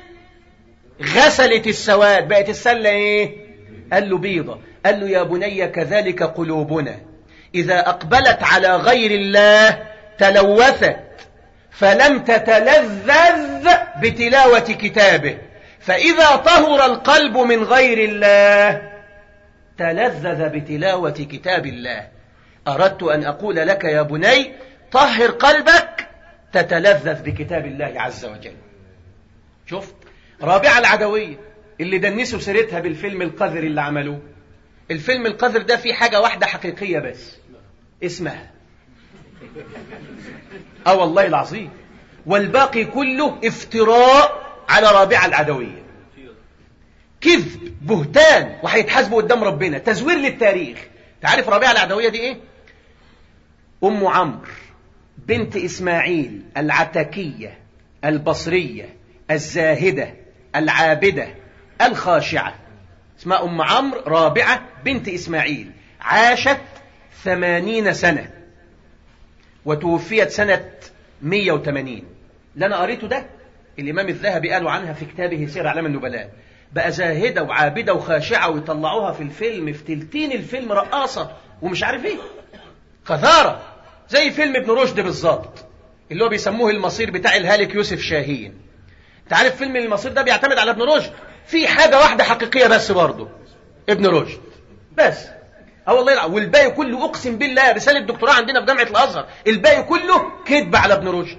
غسلت السواد، بقت السله قال له بيضة. قال له يا بني كذلك قلوبنا إذا أقبلت على غير الله تلوثت، فلم تتلذذ بتلاوة كتابه، فإذا طهر القلب من غير الله تلذذ بتلاوة كتاب الله. أردت أن أقول لك يا بني طهر قلبك تتلذذ بكتاب الله عز وجل. شفت رابعة العدوية اللي دنسوا سيرتها بالفيلم القذر اللي عملوه. الفيلم القذر ده فيه حاجة واحدة حقيقية بس اسمها والله العظيم، والباقي كله افتراء على رابعة العدوية، كذب بهتان، وهيتحاسبوا قدام ربنا، تزوير للتاريخ. تعرف رابعة العدوية دي أم عمرو بنت إسماعيل العتكية البصرية الزاهدة العابدة الخاشعة، اسمها أم عمرو رابعة بنت إسماعيل، عاشت 80 سنة وتوفيت سنة 180. اللي أنا قريته ده الإمام الذهبي قالوا عنها في كتابه سير أعلام النبلاء، بقى زاهدة وعابدة وخاشعة، ويطلعوها في الفيلم في تلتين الفيلم رقاصة ومش عارف قذارة، زي فيلم ابن رشد بالظبط اللي هو بيسموه المصير بتاع الهالك يوسف شاهين. تعرف فيلم المصير ده بيعتمد على ابن رشد، في حاجة واحدة حقيقية بس برضه ابن رشد بس. والله والباقي كله أقسم بالله رسالة دكتوراه عندنا في جامعة الأزهر، الباقي كله كذب على ابن رشد.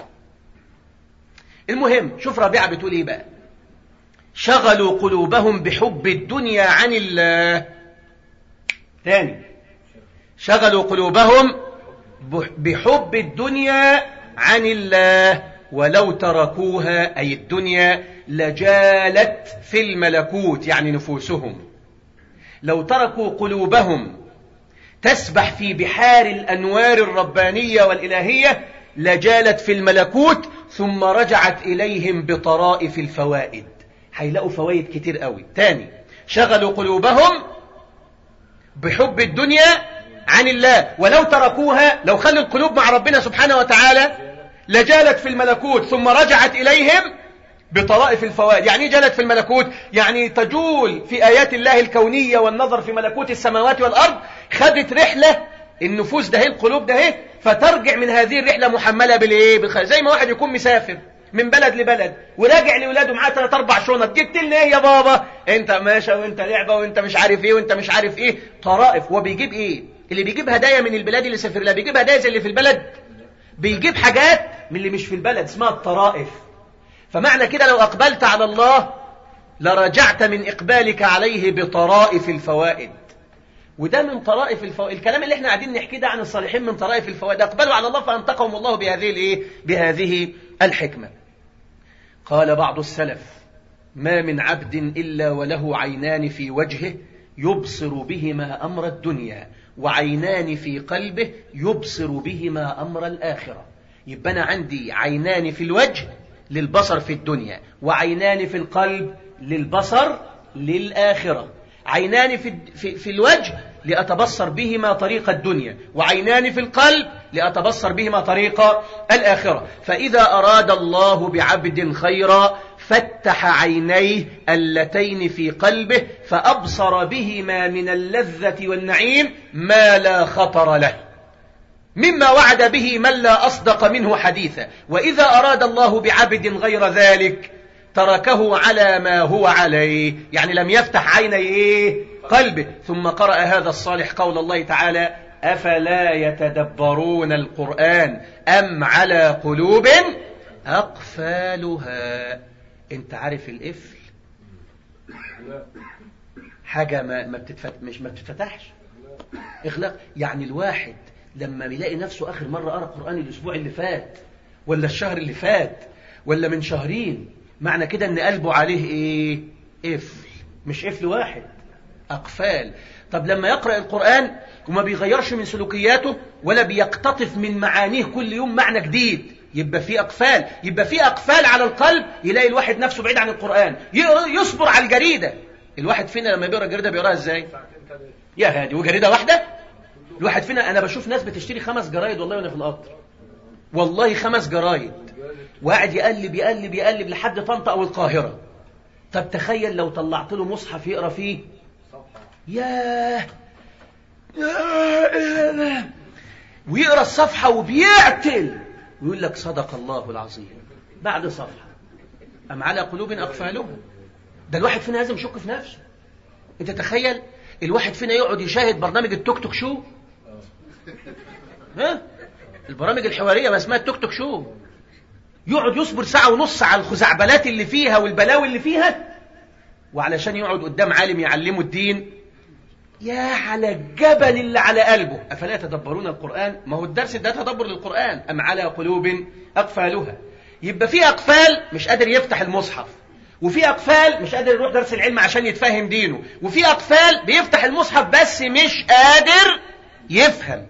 المهم شوف رابعة بتقول ايه بقى: شغلوا قلوبهم بحب الدنيا عن الله. تاني، شغلوا قلوبهم بحب الدنيا عن الله، ولو تركوها أي الدنيا لجالت في الملكوت، يعني نفوسهم لو تركوا قلوبهم تسبح في بحار الأنوار الربانية والإلهية لجالت في الملكوت، ثم رجعت إليهم بطرائف الفوائد، هيلاقوا فوائد كتير قوي. تاني، شغلوا قلوبهم بحب الدنيا عن الله، ولو تركوها، لو خلوا القلوب مع ربنا سبحانه وتعالى لجالت في الملكوت ثم رجعت إليهم بطرائف الفوائد. يعني جالت في الملكوت، يعني تجول في آيات الله الكونية والنظر في ملكوت السماوات والأرض، خدت رحلة النفوس ده القلوب ده فترجع من هذه الرحلة محملة بالخير، زي ما واحد يكون مسافر من بلد لبلد وراجع لولاده معاه 3-4 شنط، جبت لنا ايه يا بابا؟ انت ماشي وانت لعبه وانت مش عارف ايه وانت مش عارف ايه. طرائف. وبيجيب ايه؟ اللي بيجيب هدايا من البلاد اللي سافر لها بيجيب هدايا زي اللي في البلد؟ بيجيب حاجات من اللي مش في البلد، اسمها الطرائف. فمعنى كده لو أقبلت على الله لرجعت من إقبالك عليه بطرائف الفوائد. وده من طرائف الفوائد. الكلام اللي احنا قاعدين نحكيه ده عن الصالحين من طرائف الفوائد. أقبلوا على الله فأنطقهم الله بهذه الحكمة. قال بعض السلف: ما من عبد إلا وله عينان في وجهه يبصر بهما أمر الدنيا، وعينان في قلبه يبصر بهما أمر الآخرة. يبقى أنا عندي عينان في الوجه للبصر في الدنيا، وعينان في القلب للبصر للآخرة. عينان في الوجه لأتبصر بهما طريق الدنيا، وعينان في القلب لأتبصر بهما طريق الآخرة. فإذا أراد الله بعبد خيرا فتح عينيه اللتين في قلبه فأبصر بهما من اللذة والنعيم ما لا خطر له، مما وعد به من لا أصدق منه حديثا. وإذا أراد الله بعبد غير ذلك تركه على ما هو عليه، يعني لم يفتح عيني قلبه. ثم قرأ هذا الصالح قول الله تعالى: أفلا يتدبرون القرآن أم على قلوب أقفالها. انت عارف القفل حاجة ما بتتفتحش، إغلاق. يعني الواحد لما بيلاقي نفسه آخر مرة قرأ قرآن الأسبوع اللي فات ولا الشهر اللي فات ولا من شهرين، معنى كده ان قلبه عليه قفل. مش قفل واحد، أقفال. طب لما يقرأ القرآن وما بيغيرش من سلوكياته ولا بيقتطف من معانيه كل يوم معنى جديد، يبقى في أقفال. يبقى في أقفال على القلب. يلاقي الواحد نفسه بعيد عن القرآن، يصبر على الجريدة. الواحد فينا لما بيقرأ الجريدة بيقراها ازاي؟ يا هادي، وجريدة واحدة؟ الواحد فينا، أنا بشوف ناس بتشتري 5 جرايد والله وأنا في القطر، والله 5 جرايد، وقاعد يقلب لحد طنطا أو القاهرة. طب تخيل لو طلعت له مصحف يقرأ فيه، ياه، ويقرأ الصفحة وبيعتل ويقول لك صدق الله العظيم بعد صفحة. أم على قلوب أقفالهم. ده الواحد فينا لازم يشك في نفسه. انت تخيل الواحد فينا يقعد يشاهد برنامج التوك توك شو، البرامج الحوارية ما اسمها التوك توك شو، يقعد يصبر 1.5 ساعة على الخزعبلات اللي فيها والبلاوي اللي فيها، وعلشان يقعد قدام عالم يعلمه الدين. يا على الجبل اللي على قلبه. أفلا يتدبرون القرآن؟ ما هو الدرس ده تدبر للقرآن. أم على قلوب أقفالها. يبقى في أقفال مش قادر يفتح المصحف، وفي أقفال مش قادر يروح درس العلم عشان يتفهم دينه، وفي أقفال بيفتح المصحف بس مش قادر يفهم.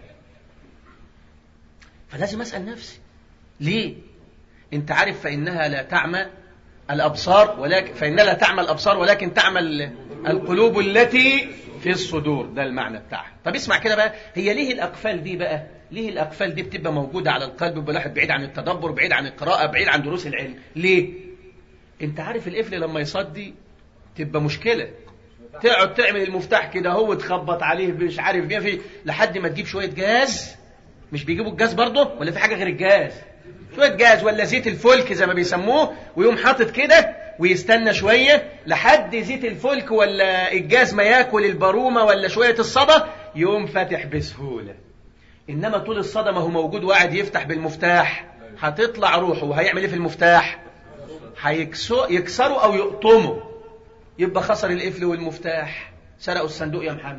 فلازم أسأل نفسي ليه؟ انت عارف فإنها لا تعمى الأبصار ولكن تعمى القلوب التي في الصدور. ده المعنى بتاعها. طب اسمع كده بقى، هي ليه الأقفال دي بتبقى موجودة على القلب وبالواحد بعيد عن التدبر، بعيد عن القراءة، بعيد عن دروس العلم؟ ليه؟ انت عارف القفل لما يصدي تبقى مشكلة. تقعد تعمل المفتاح كده هو تخبط عليه مش عارف فيه لحد ما تجيب شوية جاز. مش بيجيبوا الجاز برضه ولا في حاجة غير الجاز؟ شوية جاز ولا زيت الفلك زي ما بيسموه، ويوم حاطط كده ويستنى شوية لحد زيت الفلك ولا الجاز ما ياكل البرومة ولا شوية الصدى، يوم فاتح بسهولة. إنما طول الصدى ما هو موجود وقاعد يفتح بالمفتاح، هتطلع روحه وهيعمل ايه في المفتاح؟ يكسره أو يقطمه، يبقى خسر القفل والمفتاح، سرقوا الصندوق يا محمد.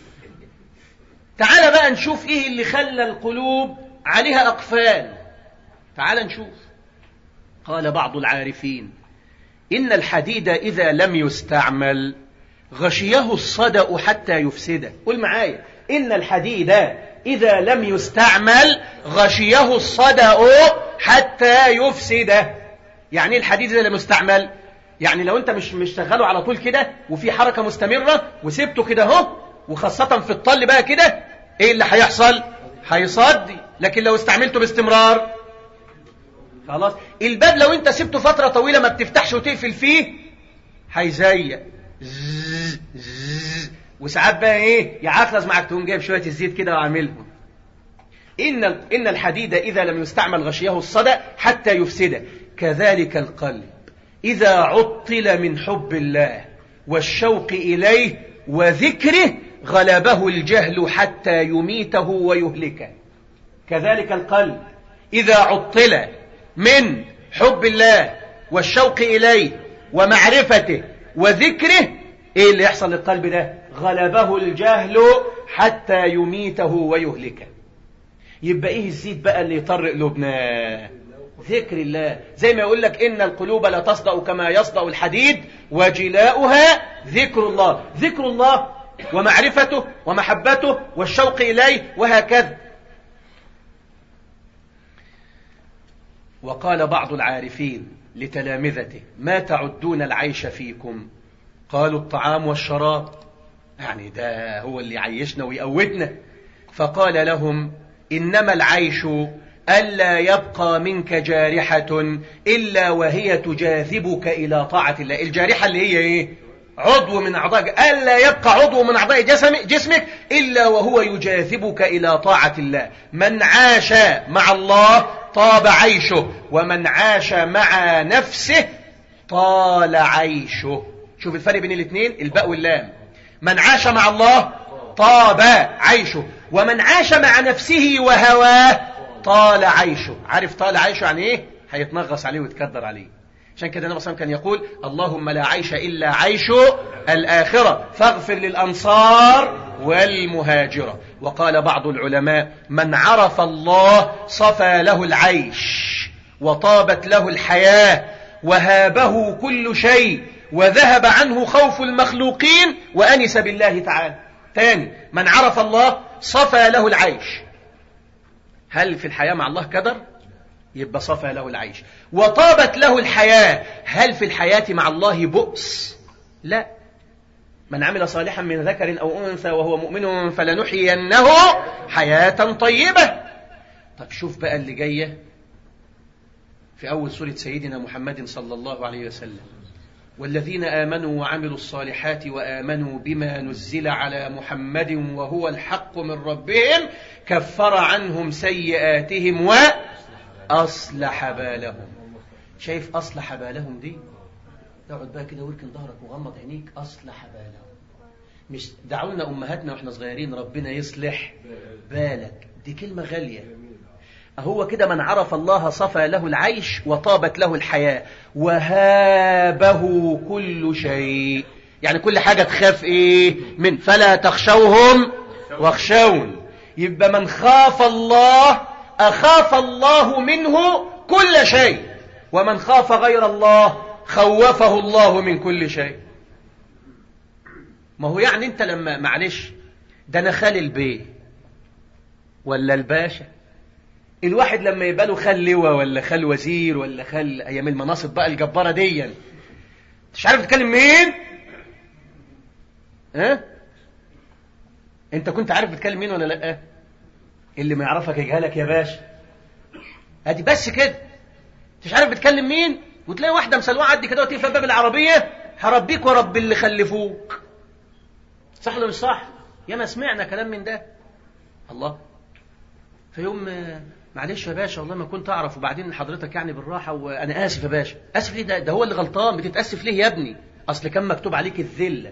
تعال بقى نشوف ايه اللي خلى القلوب عليها أقفال. تعال نشوف. قال بعض العارفين: إن الحديد إذا لم يستعمل غشيه الصدأ حتى يفسده. قل معايا: إن الحديد إذا لم يستعمل غشيه الصدأ حتى يفسده. يعني ايه الحديد إذا لم يستعمل؟ يعني لو انت مش شغاله على طول كده وفي حركة مستمرة وسبته كده اهو، وخاصة في الطل بقى كده، ايه اللي هيحصل؟ هيصدي. لكن لو استعملته باستمرار خلاص. الباب لو انت سبته فترة طويلة ما بتفتحش وتقفل فيه هيزيق وساعات بقى ايه يعخلص معك، تقوم جايب شوية الزيت كده وعاملهم. إن الحديد إذا لم يستعمل غشيه الصدأ حتى يفسده. كذلك القلب إذا عطل من حب الله والشوق إليه وذكره غلبه الجهل حتى يميته ويهلكه. كذلك القلب إذا عطل من حب الله والشوق إليه ومعرفته وذكره، إيه اللي يحصل للقلب ده؟ غلبه الجهل حتى يميته ويهلكه. يبقى إيه الزيت بقى اللي يطرق قلوبنا؟ ذكر الله. زي ما يقول لك إن القلوب لا تصدأ كما يصدأ الحديد وجلاؤها ذكر الله. ذكر الله ومعرفته ومحبته والشوق إليه وهكذا. وقال بعض العارفين لتلامذته: ما تعدون العيش فيكم؟ قالوا: الطعام والشراب. يعني ده هو اللي يعيشنا ويقوتنا. فقال لهم: إنما العيش ألا يبقى منك جارحة إلا وهي تجاذبك إلى طاعة الله. الجارحة اللي هي إيه؟ عضو من أعضائك. ألا يبقى عضو من أعضاء جسمك إلا وهو يجاذبك إلى طاعة الله. من عاش مع الله طاب عيشه، ومن عاش مع نفسه طال عيشه. شوف الفرق بين الاثنين، الباء واللام. من عاش مع الله طاب عيشه، ومن عاش مع نفسه وهواه طال عيشه. عارف طال عيشه يعني ايه؟ هيتنغص عليه ويتكدر عليه. عشان كده النبي صلى الله عليه وسلم كان يقول: اللهم لا عيش إلا عيش الآخرة فاغفر للأنصار والمهاجرة. وقال بعض العلماء: من عرف الله صفى له العيش وطابت له الحياة وهابه كل شيء وذهب عنه خوف المخلوقين وأنس بالله تعالى. ثاني: من عرف الله صفى له العيش. هل في الحياة مع الله كدر؟ يبقى صفى له العيش. وطابت له الحياة. هل في الحياة مع الله بؤس؟ لا. من عمل صالحا من ذكر أو أنثى وهو مؤمن فلنحيينه حياة طيبة. طب شوف بقى اللي جاية في أول سورة سيدنا محمد صلى الله عليه وسلم: والذين آمنوا وعملوا الصالحات وآمنوا بما نزل على محمد وهو الحق من ربهم كفر عنهم سيئاتهم وأصلح بالهم. شايف أصلح بالهم دي؟ اقعد بقى كده واركن ظهرك وغمض عينيك. أصلح بالهم. مش دعونا أمهاتنا وإحنا صغيرين ربنا يصلح بالك. دي كلمة غالية. هو كده من عرف الله صفى له العيش وطابت له الحياة وهابه كل شيء. يعني كل حاجة تخاف إيه؟ من فلا تخشوهم واخشون. يبقى من خاف الله أخاف الله منه كل شيء، ومن خاف غير الله خوفه الله من كل شيء. ما هو يعني انت لما معلش ده انا خال البيه ولا الباشا، الواحد لما يبقى له خال لواء ولا خال وزير ولا خال ايام المناصب بقى الجباره دي، مش عارف تتكلم مين؟ ها؟ انت كنت عارف بتكلم مين ولا لا؟ اللي ما يعرفك يجهلك يا باشا. ادي بس كده مش عارف بتكلم مين، وتلاقي واحده مسلوعه قد كده وتقفل باب العربيه: هربيك ورب اللي خلفوك. صح ولا مش صح؟ يا ما سمعنا كلام من ده. الله. في يوم: معلش يا باشا والله ما كنت اعرف، وبعدين حضرتك يعني بالراحه وانا اسف يا باشا. اسف ليه؟ ده هو اللي غلطان. بتتاسف ليه يا ابني؟ اصل كان مكتوب عليك الذله.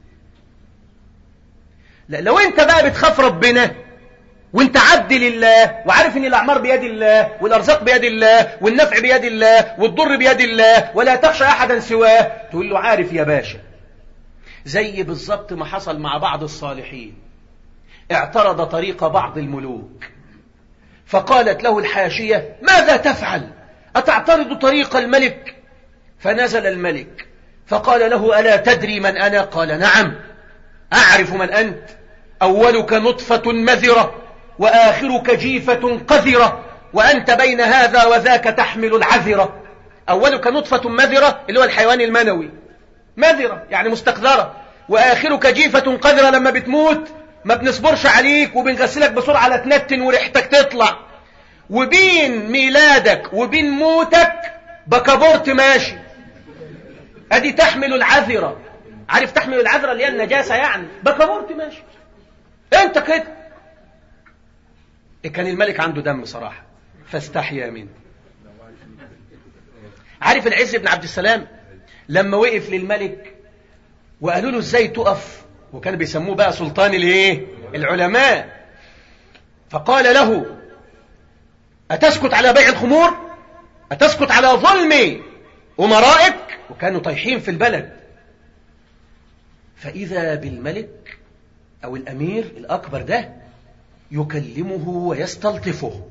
لا، لو انت بقى بتخاف ربنا وانت عبد لله وعارف ان الاعمار بيد الله والارزاق بيد الله والنفع بيد الله والضر بيد الله ولا تخشى احدا سواه، تقول له: عارف يا باشا. زي بالظبط ما حصل مع بعض الصالحين. اعترض طريق بعض الملوك، فقالت له الحاشية: ماذا تفعل؟ أتعترض طريق الملك؟ فنزل الملك فقال له: ألا تدري من أنا؟ قال: نعم أعرف من أنت. أولك نطفة مذرة وآخرك جيفة قذرة وأنت بين هذا وذاك تحمل العذرة. أولك نطفة مذرة اللي هو الحيوان المنوي، مذرة يعني مستقذرة، وآخرك جيفة قذرة لما بتموت ما بنصبرش عليك وبنغسلك بسرعة لا تنتن وريحتك تطلع، وبين ميلادك وبين موتك بكابورت ماشي. ادي تحمل العذرة. عارف تحمل العذرة اللي هي النجاسة يعني؟ بكابورت ماشي. انت كده. كان الملك عنده دم صراحة فاستحيا منه. عارف العز بن عبد السلام لما وقف للملك وقالوا له ازاي تقف، وكان بيسموه بقى سلطان العلماء، فقال له أتسكت على بيع الخمور؟ أتسكت على ظلم أمرائك؟ وكانوا طايحين في البلد. فإذا بالملك أو الأمير الأكبر ده يكلمه ويستلطفه.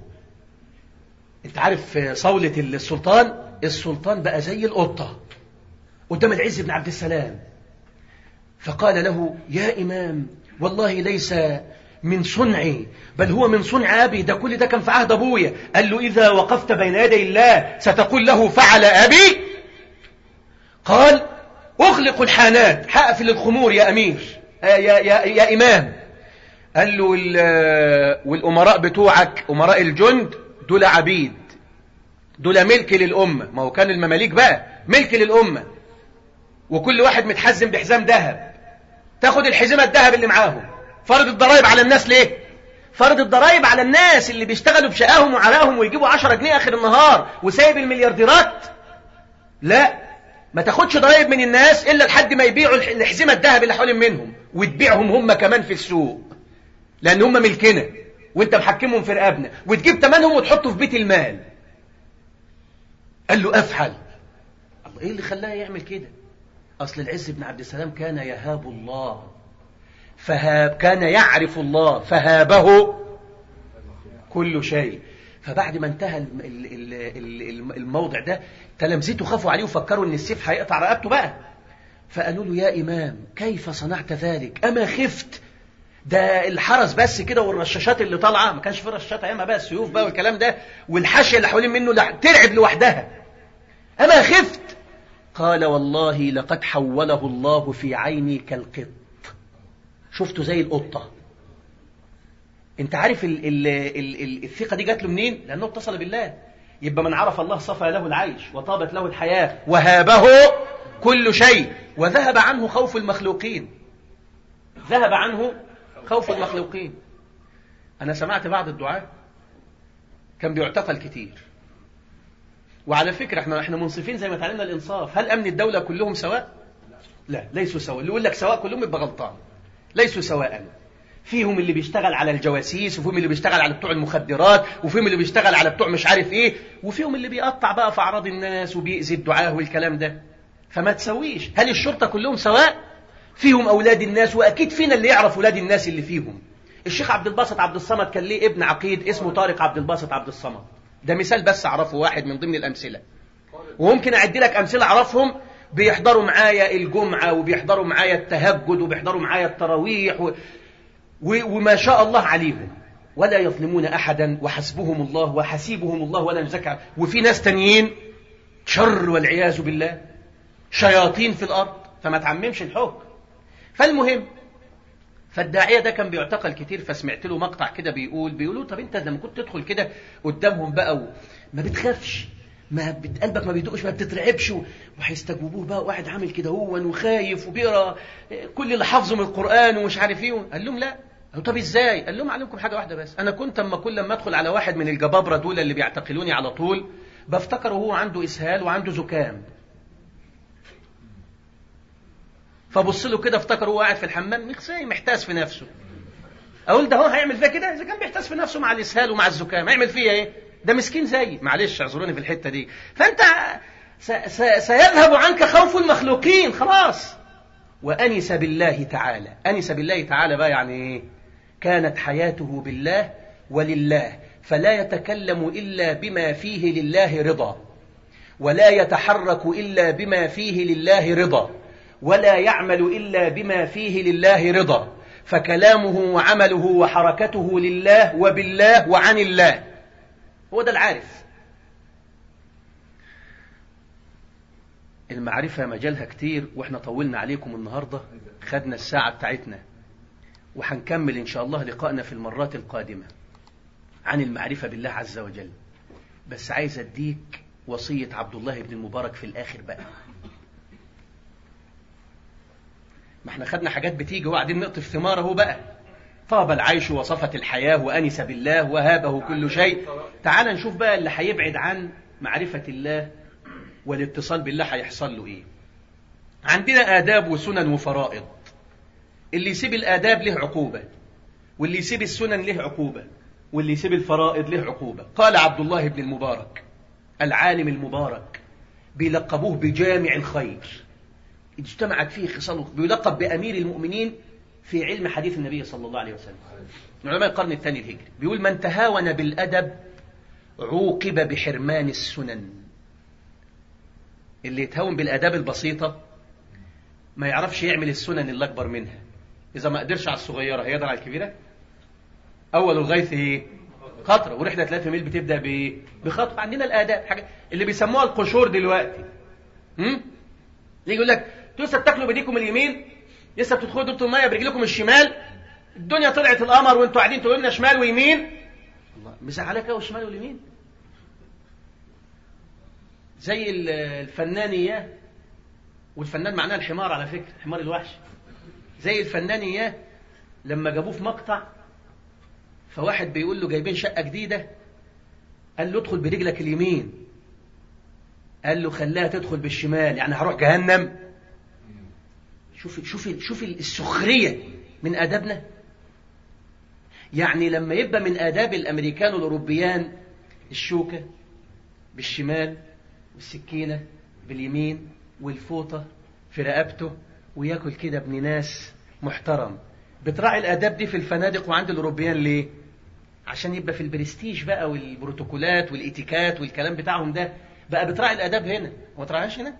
انت عارف صولة السلطان بقى زي القطة قدام العز بن عبد السلام. فقال له يا إمام والله ليس من صنعي بل هو من صنع أبي، ده كل ده كان في عهد أبويا. قال له إذا وقفت بين يدي الله ستقول له فعل أبي؟ قال أغلق الحانات، حقفل الخمور يا أمير يا إمام. قال له والأمراء بتوعك أمراء الجند دول عبيد، دول ملك للأمة. ما هو كان المماليك بقى ملك للأمة، وكل واحد متحزم بحزام ذهب، تاخد الحزمة الذهب اللي معاهم. فرض الضرائب على الناس ليه؟ فرض الضرائب على الناس اللي بيشتغلوا بشقاهم وعراهم ويجيبوا 10 جنيه آخر النهار وسايب المليارديرات؟ لا، ما تاخدش ضرائب من الناس إلا لحد ما يبيعوا الحزمة الذهب اللي حوالين منهم، وتبيعهم هم كمان في السوق، لأن هم ملكنا وانت محكمهم في رقابنا، وتجيب تمنهم وتحطه في بيت المال. قال له أفعل. الله، إيه اللي خلاه يعمل كده؟ أصل العز بن عبد السلام كان يهاب الله، كان يعرف الله فهابه كل شيء. فبعد ما انتهى الموضع ده تلامذته خافوا عليه وفكروا ان السيف هيقطع رقبته بقى. فقالوا له يا إمام كيف صنعت ذلك؟ أما خفت؟ ده الحرس بس كده والرشاشات اللي طالعه، ما كانش في رشاشات ايامها بقى، السيوف بقى والكلام ده، والحاشيه اللي حوالين منه ترعب لوحدها. أما خفت؟ قال والله لقد حوله الله في عيني كالقط، شفته زي القطة. انت عارف الثقة دي جات له منين؟ لأنه اتصل بالله. يبقى من عرف الله صفى له العيش وطابت له الحياة وهابه كل شيء، وذهب عنه خوف المخلوقين. ذهب عنه خوف المخلوقين. أنا سمعت بعض الدعاة كان بيعتقل كتير. وعلى فكرة احنا منصفين زي ما تعلمنا الإنصاف. هل أمن الدولة كلهم سواء؟ لا، ليسوا سواء. اللي يقول لك سواء كلهم يبقى غلطان. ليسوا سواء. فيهم اللي بيشتغل على الجواسيس، وفيهم اللي بيشتغل على بتوع المخدرات، وفيهم اللي بيشتغل على بتوع مش عارف ايه، وفيهم اللي بيقطع بقى في أعراض الناس وبيأذي الدعاة والكلام ده. فما تسويش. هل الشرطة كلهم سواء؟ فيهم أولاد الناس، وأكيد فينا اللي يعرف أولاد الناس اللي فيهم. الشيخ عبد الباسط عبد الصمد كان ليه ابن عقيد اسمه طارق عبد الباسط عبد الصمد. ده مثال بس أعرفه، واحد من ضمن الأمثلة، وممكن أعد لك أمثلة أعرفهم بيحضروا معايا الجمعة وبيحضروا معايا التهجد وبيحضروا معايا التراويح وما شاء الله عليهم، ولا يظلمون أحدا وحسبهم الله وحسيبهم الله ولا يزكى. وفي ناس تانيين شر والعياذ بالله، شياطين في الأرض. فما تعممش الحكم. فالمهم، فالداعية ده كان بيعتقل كتير. فسمعت له مقطع كده بيقولوا طب انت لما كنت تدخل كده قدامهم بقى ما بتخافش؟ قلبك ما بيدقش؟ ما بتترعبش؟ وهيستجوبوه بقى واحد عامل كده هو وخايف وبيقرا كل اللي حافظه من القرآن ومش عارف ايه. قال لهم لا. قالوا طب ازاي؟ قال لهم علمكم حاجة واحدة بس. انا كنت كل ما ادخل على واحد من الجبابرة دول اللي بيعتقلوني على طول بفتكره هو عنده اسهال وعنده زكام، فبص له كده افتكر هو قاعد في الحمام محتاس في نفسه. اقول ده هو هيعمل فيها كده؟ اذا كان بيحتاس في نفسه مع الاسهال ومع الزكام هيعمل فيها ايه؟ ده مسكين زي، معلش اعذروني في الحته دي. فانت سيذهب عنك خوف المخلوقين خلاص. وانس بالله تعالى. انس بالله تعالى بقى يعني ايه؟ كانت حياته بالله ولله، فلا يتكلم الا بما فيه لله رضا، ولا يتحرك الا بما فيه لله رضا، ولا يعمل إلا بما فيه لله رضا. فكلامه وعمله وحركته لله وبالله وعن الله. هو ده العارف. المعرفة مجالها كتير، واحنا طولنا عليكم النهاردة، خدنا الساعة بتاعتنا، وحنكمل إن شاء الله لقائنا في المرات القادمة عن المعرفة بالله عز وجل. بس عايز أديك وصية عبد الله بن المبارك في الآخر بقى. ما احنا خدنا حاجات بتيجي وقاعدين نقطف ثماره بقى. طاب العيش وصفت الحياة وأنس بالله وهابه كل شيء. تعال نشوف بقى اللي هيبعد عن معرفة الله والاتصال بالله هيحصل له ايه؟ عندنا آداب وسنن وفرائض. اللي يسيب الآداب له عقوبة، واللي يسيب السنن له عقوبة، واللي يسيب الفرائض له عقوبة. قال عبد الله بن المبارك العالم المبارك، بيلقبوه بجامع الخير، اجتمعت فيه خصاله، بيلقب بأمير المؤمنين في علم حديث النبي صلى الله عليه وسلم، من علماء القرن الثاني الهجري. بيقول: من تهاون بالأدب عوقب بحرمان السنن. اللي يتهاون بالآداب البسيطة ما يعرفش يعمل السنن اللي أكبر منها. إذا ما قدرش على الصغيرة هيقدر على الكبيرة؟ أول الغيث إيه؟ خطرة، ورحلة 3 ميل بتبدأ بخطوة. عندنا الآداب حاجة اللي بيسموها القشور دلوقتي. يقول لك: لسه بتاكلوا بديكم اليمين، لسه بتدخلوا دورة المية برجلكم الشمال، الدنيا طلعت القمر وانتوا قاعدين تقولوا لنا شمال ويمين. الله مزعلك قوي الشمال واليمين. زي الفنانية، والفنان معناه الحمار على فكرة، حمار الوحش. زي الفنانية لما جابوه في مقطع، فواحد بيقول له: جايبين شقة جديدة، قال له: ادخل برجلك اليمين. قال له: خلاها تدخل بالشمال، يعني هروح جهنم. شوف السخرية من آدابنا. يعني لما يبقى من آداب الأمريكان والأوروبيان الشوكة بالشمال والسكينة باليمين والفوطة في رقبته وياكل كده ابن ناس محترم، بتراعي الآداب دي في الفنادق وعند الأوروبيان ليه؟ عشان يبقى في البرستيج بقى والبروتوكولات والإتيكات والكلام بتاعهم ده، بقى بتراعي الآداب هنا وما تراعيهاش هنا.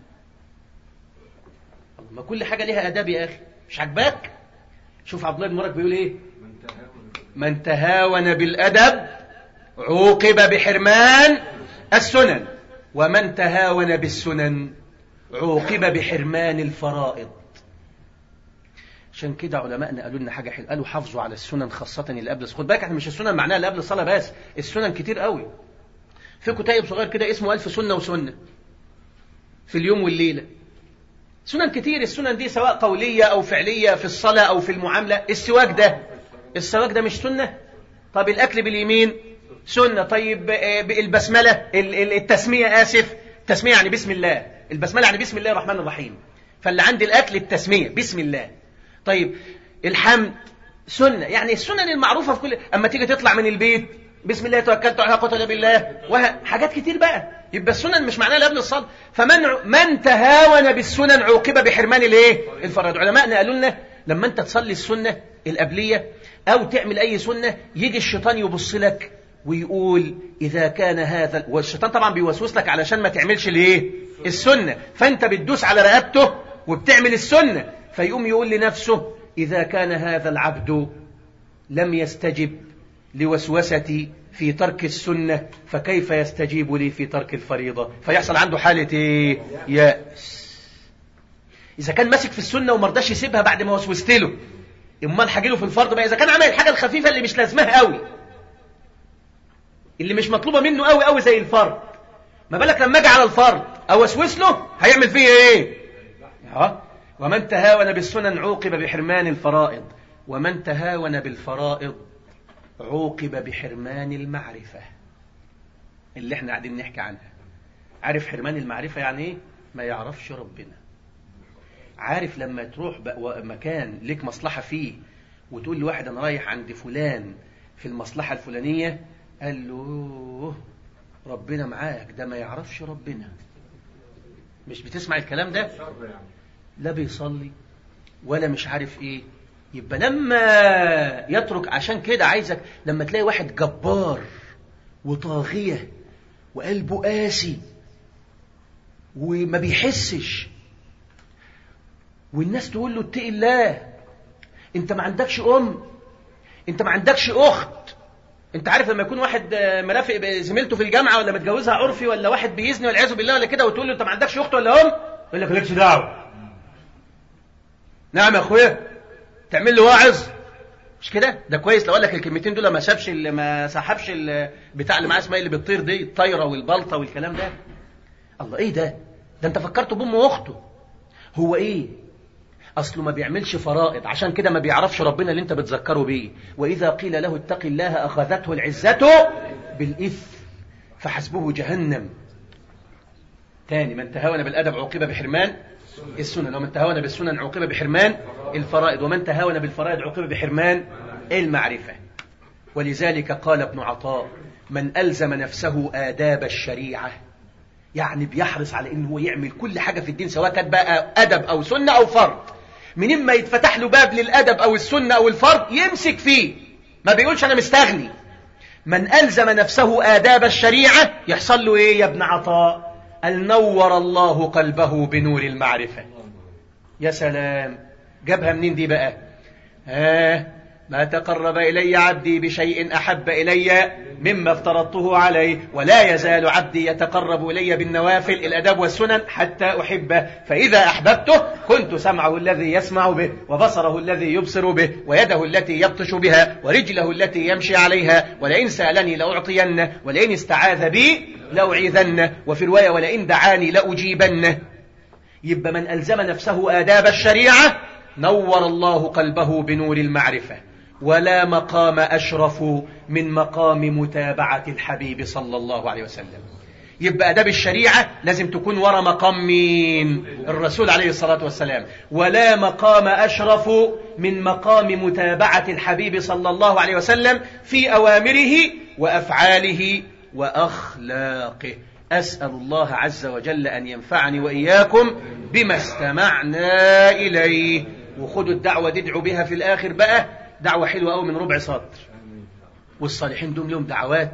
ما كل حاجة ليها آداب يا أخي، مش عجباك؟ شوف عبد الله بن مبارك بيقول إيه؟ من تهاون بالأدب عوقب بحرمان السنن، ومن تهاون بالسنن عوقب بحرمان الفرائض. عشان كده علماءنا قالوا لنا حاجة حلوة، قالوا: حافظوا على السنن خاصة اللي قبل. خد بالك احنا مش السنن معناها اللي قبل الصلاة بس، السنن كتير قوي. في كتيب صغير كده اسمه 1000 سنة وسنة في اليوم والليلة. سنن كتير. السنن دي سواء قولية أو فعلية في الصلاة أو في المعاملة. السواك ده مش سنة؟ طب الأكل باليمين سنة. طيب البسملة، التسمية، التسمية يعني بسم الله، البسملة يعني بسم الله الرحمن الرحيم. فاللي عند الأكل التسمية بسم الله. طيب الحمد سنة، يعني السنن المعروفة في كل، أما تيجي تطلع من البيت بسم الله توكلت على قوة إلا بالله، وحاجات كتير بقى. يبقى السنن مش معناها قبل الصلاة. فمن تهاون بالسنن عوقب بحرمان الفرائض. علماءنا قالوا لنا لما انت تصلي السنة القبلية او تعمل اي سنة، يجي الشيطان يبص لك ويقول: اذا كان هذا، والشيطان طبعا بيوسوس لك علشان ما تعملش السنة، فانت بتدوس على رقبته وبتعمل السنة، فيقوم يقول لنفسه: اذا كان هذا العبد لم يستجب لوسوستي في ترك السنة، فكيف يستجيب لي في ترك الفريضة؟ فيحصل عنده حالة يأس. إذا كان ماسك في السنة ومرضاش يسيبها بعد ما وسوست له، امال هجيله في الفرض بقى؟ إذا كان عمل الحاجة الخفيفة اللي مش لازمها قوي، اللي مش مطلوبة منه قوي قوي زي الفرض، ما بالك لما اجي على الفرض اوسوس له، هيعمل فيه ايه؟ ومن تهاون بالسنن عوقب بحرمان الفرائض، ومن تهاون بالفرائض عوقب بحرمان المعرفة اللي احنا قاعدين نحكي عنها. عارف حرمان المعرفة يعني ايه؟ ما يعرفش ربنا. عارف لما تروح مكان لك مصلحة فيه وتقول لواحد: انا رايح عند فلان في المصلحة الفلانية، قال له: ربنا معاك، ده ما يعرفش ربنا. مش بتسمع الكلام ده؟ لا بيصلي ولا مش عارف ايه. يبقى لما يترك، عشان كده عايزك لما تلاقي واحد جبار وطاغية وقلبه قاسي وما بيحسش، والناس تقول له: اتقي الله، انت ما عندكش انت ما عندكش اخت. انت عارف لما يكون واحد مرافق زميلته في الجامعة ولا متجوزها عرفي، ولا واحد بيزني والعياذ بالله ولا كده، وتقول له: انت ما عندكش اخت ولا يقول لك: مالكش دعوة. نعم يا اخويا، تعمل له واعظ مش كده؟ ده كويس لو قال لك الكلمتين دول ما سحبش بتاع اللي معاه اسمها اللي بتطير دي، الطايره والبلطه والكلام ده. الله، ايه ده انت فكرته بامه واخته. هو ايه؟ اصله ما بيعملش فرائض، عشان كده ما بيعرفش ربنا اللي انت بتذكره بيه. واذا قيل له اتق الله اخذته العزه بالاثم فحسبه جهنم. تاني، من تهاون بالأدب عوقب بحرمان السنن، ومن تهاون بالسنن عوقب بحرمان الفرائض، ومن تهاون بالفرائض عوقب بحرمان المعرفة. ولذلك قال ابن عطاء: من ألزم نفسه آداب الشريعة، يعني بيحرص على إنه يعمل كل حاجة في الدين سواء كانت بقى أدب أو سنة أو فرض، من إما يتفتح له باب للأدب أو السنة أو الفرض يمسك فيه، ما بيقولش أنا مستغني. من ألزم نفسه آداب الشريعة يحصل له إيه يا ابن عطاء؟ نور الله قلبه بنور المعرفة. يا سلام، جابها منين دي بقى؟ ما تقرب إلي عبدي بشيء أحب إلي مما افترضته عليه، ولا يزال عبدي يتقرب إلي بالنوافل الأداب والسنن حتى أحبه، فإذا أحببته كنت سمعه الذي يسمع به، وبصره الذي يبصر به، ويده التي يبطش بها، ورجله التي يمشي عليها، ولئن سألني لأعطينه، ولئن استعاذ بي لأعيذنه، وفي رواية ولئن دعاني لأجيبنه. يبقى من ألزم نفسه آداب الشريعة نور الله قلبه بنور المعرفة. ولا مقام أشرف من مقام متابعة الحبيب صلى الله عليه وسلم. يبقى أداب الشريعة لازم تكون ورا مقام مين؟ الرسول عليه الصلاة والسلام. ولا مقام أشرف من مقام متابعة الحبيب صلى الله عليه وسلم في أوامره وأفعاله وأخلاقه. أسأل الله عز وجل أن ينفعني وإياكم بما استمعنا إليه. وخدوا الدعوة تدعوا بها في الآخر بقى، دعوة حلوة أوي من ربع سطر. والصالحين دوم لهم دعوات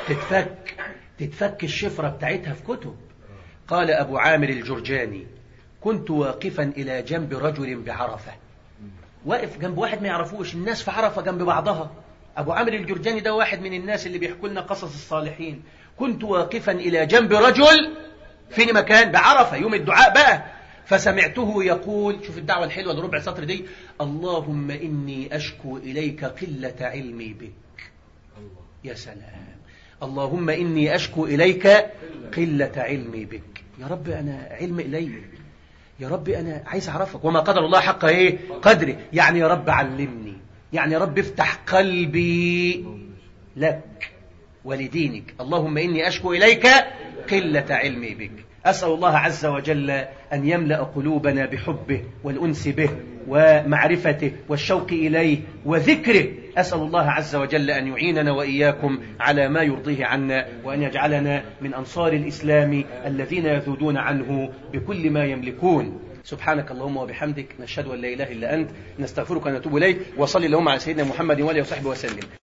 تتفك الشفرة بتاعتها في كتب. قال أبو عامر الجرجاني: كنت واقفا إلى جنب رجل بعرفة. واقف جنب واحد ما يعرفوش، الناس في عرفة جنب بعضها. أبو عامر الجرجاني ده واحد من الناس اللي بيحكوا لنا قصص الصالحين. كنت واقفا إلى جنب رجل، فين مكان؟ بعرفة، يوم الدعاء بقى. فسمعته يقول، شوف الدعوة الحلوة لربع سطر دي: اللهم إني أشكو إليك قلة علمي بك. يا سلام، اللهم إني أشكو إليك قلة علمي بك. يا رب أنا علم إليك، يا رب أنا عايز أعرفك، وما قدر الله حق قدره. يعني يا رب علمني، يعني يا رب افتح قلبي لك ولدينك. اللهم إني أشكو إليك قلة علمي بك. أسأل الله عز وجل أن يملأ قلوبنا بحبه والأنس به ومعرفته والشوق إليه وذكره. أسأل الله عز وجل أن يعيننا وإياكم على ما يرضيه عنا، وأن يجعلنا من أنصار الإسلام الذين يذودون عنه بكل ما يملكون. سبحانك اللهم وبحمدك، نشهد أن لا إله إلا أنت، نستغفرك ونتوب إليك. وصلي اللهم على سيدنا محمد وآله وصحبه وسلم.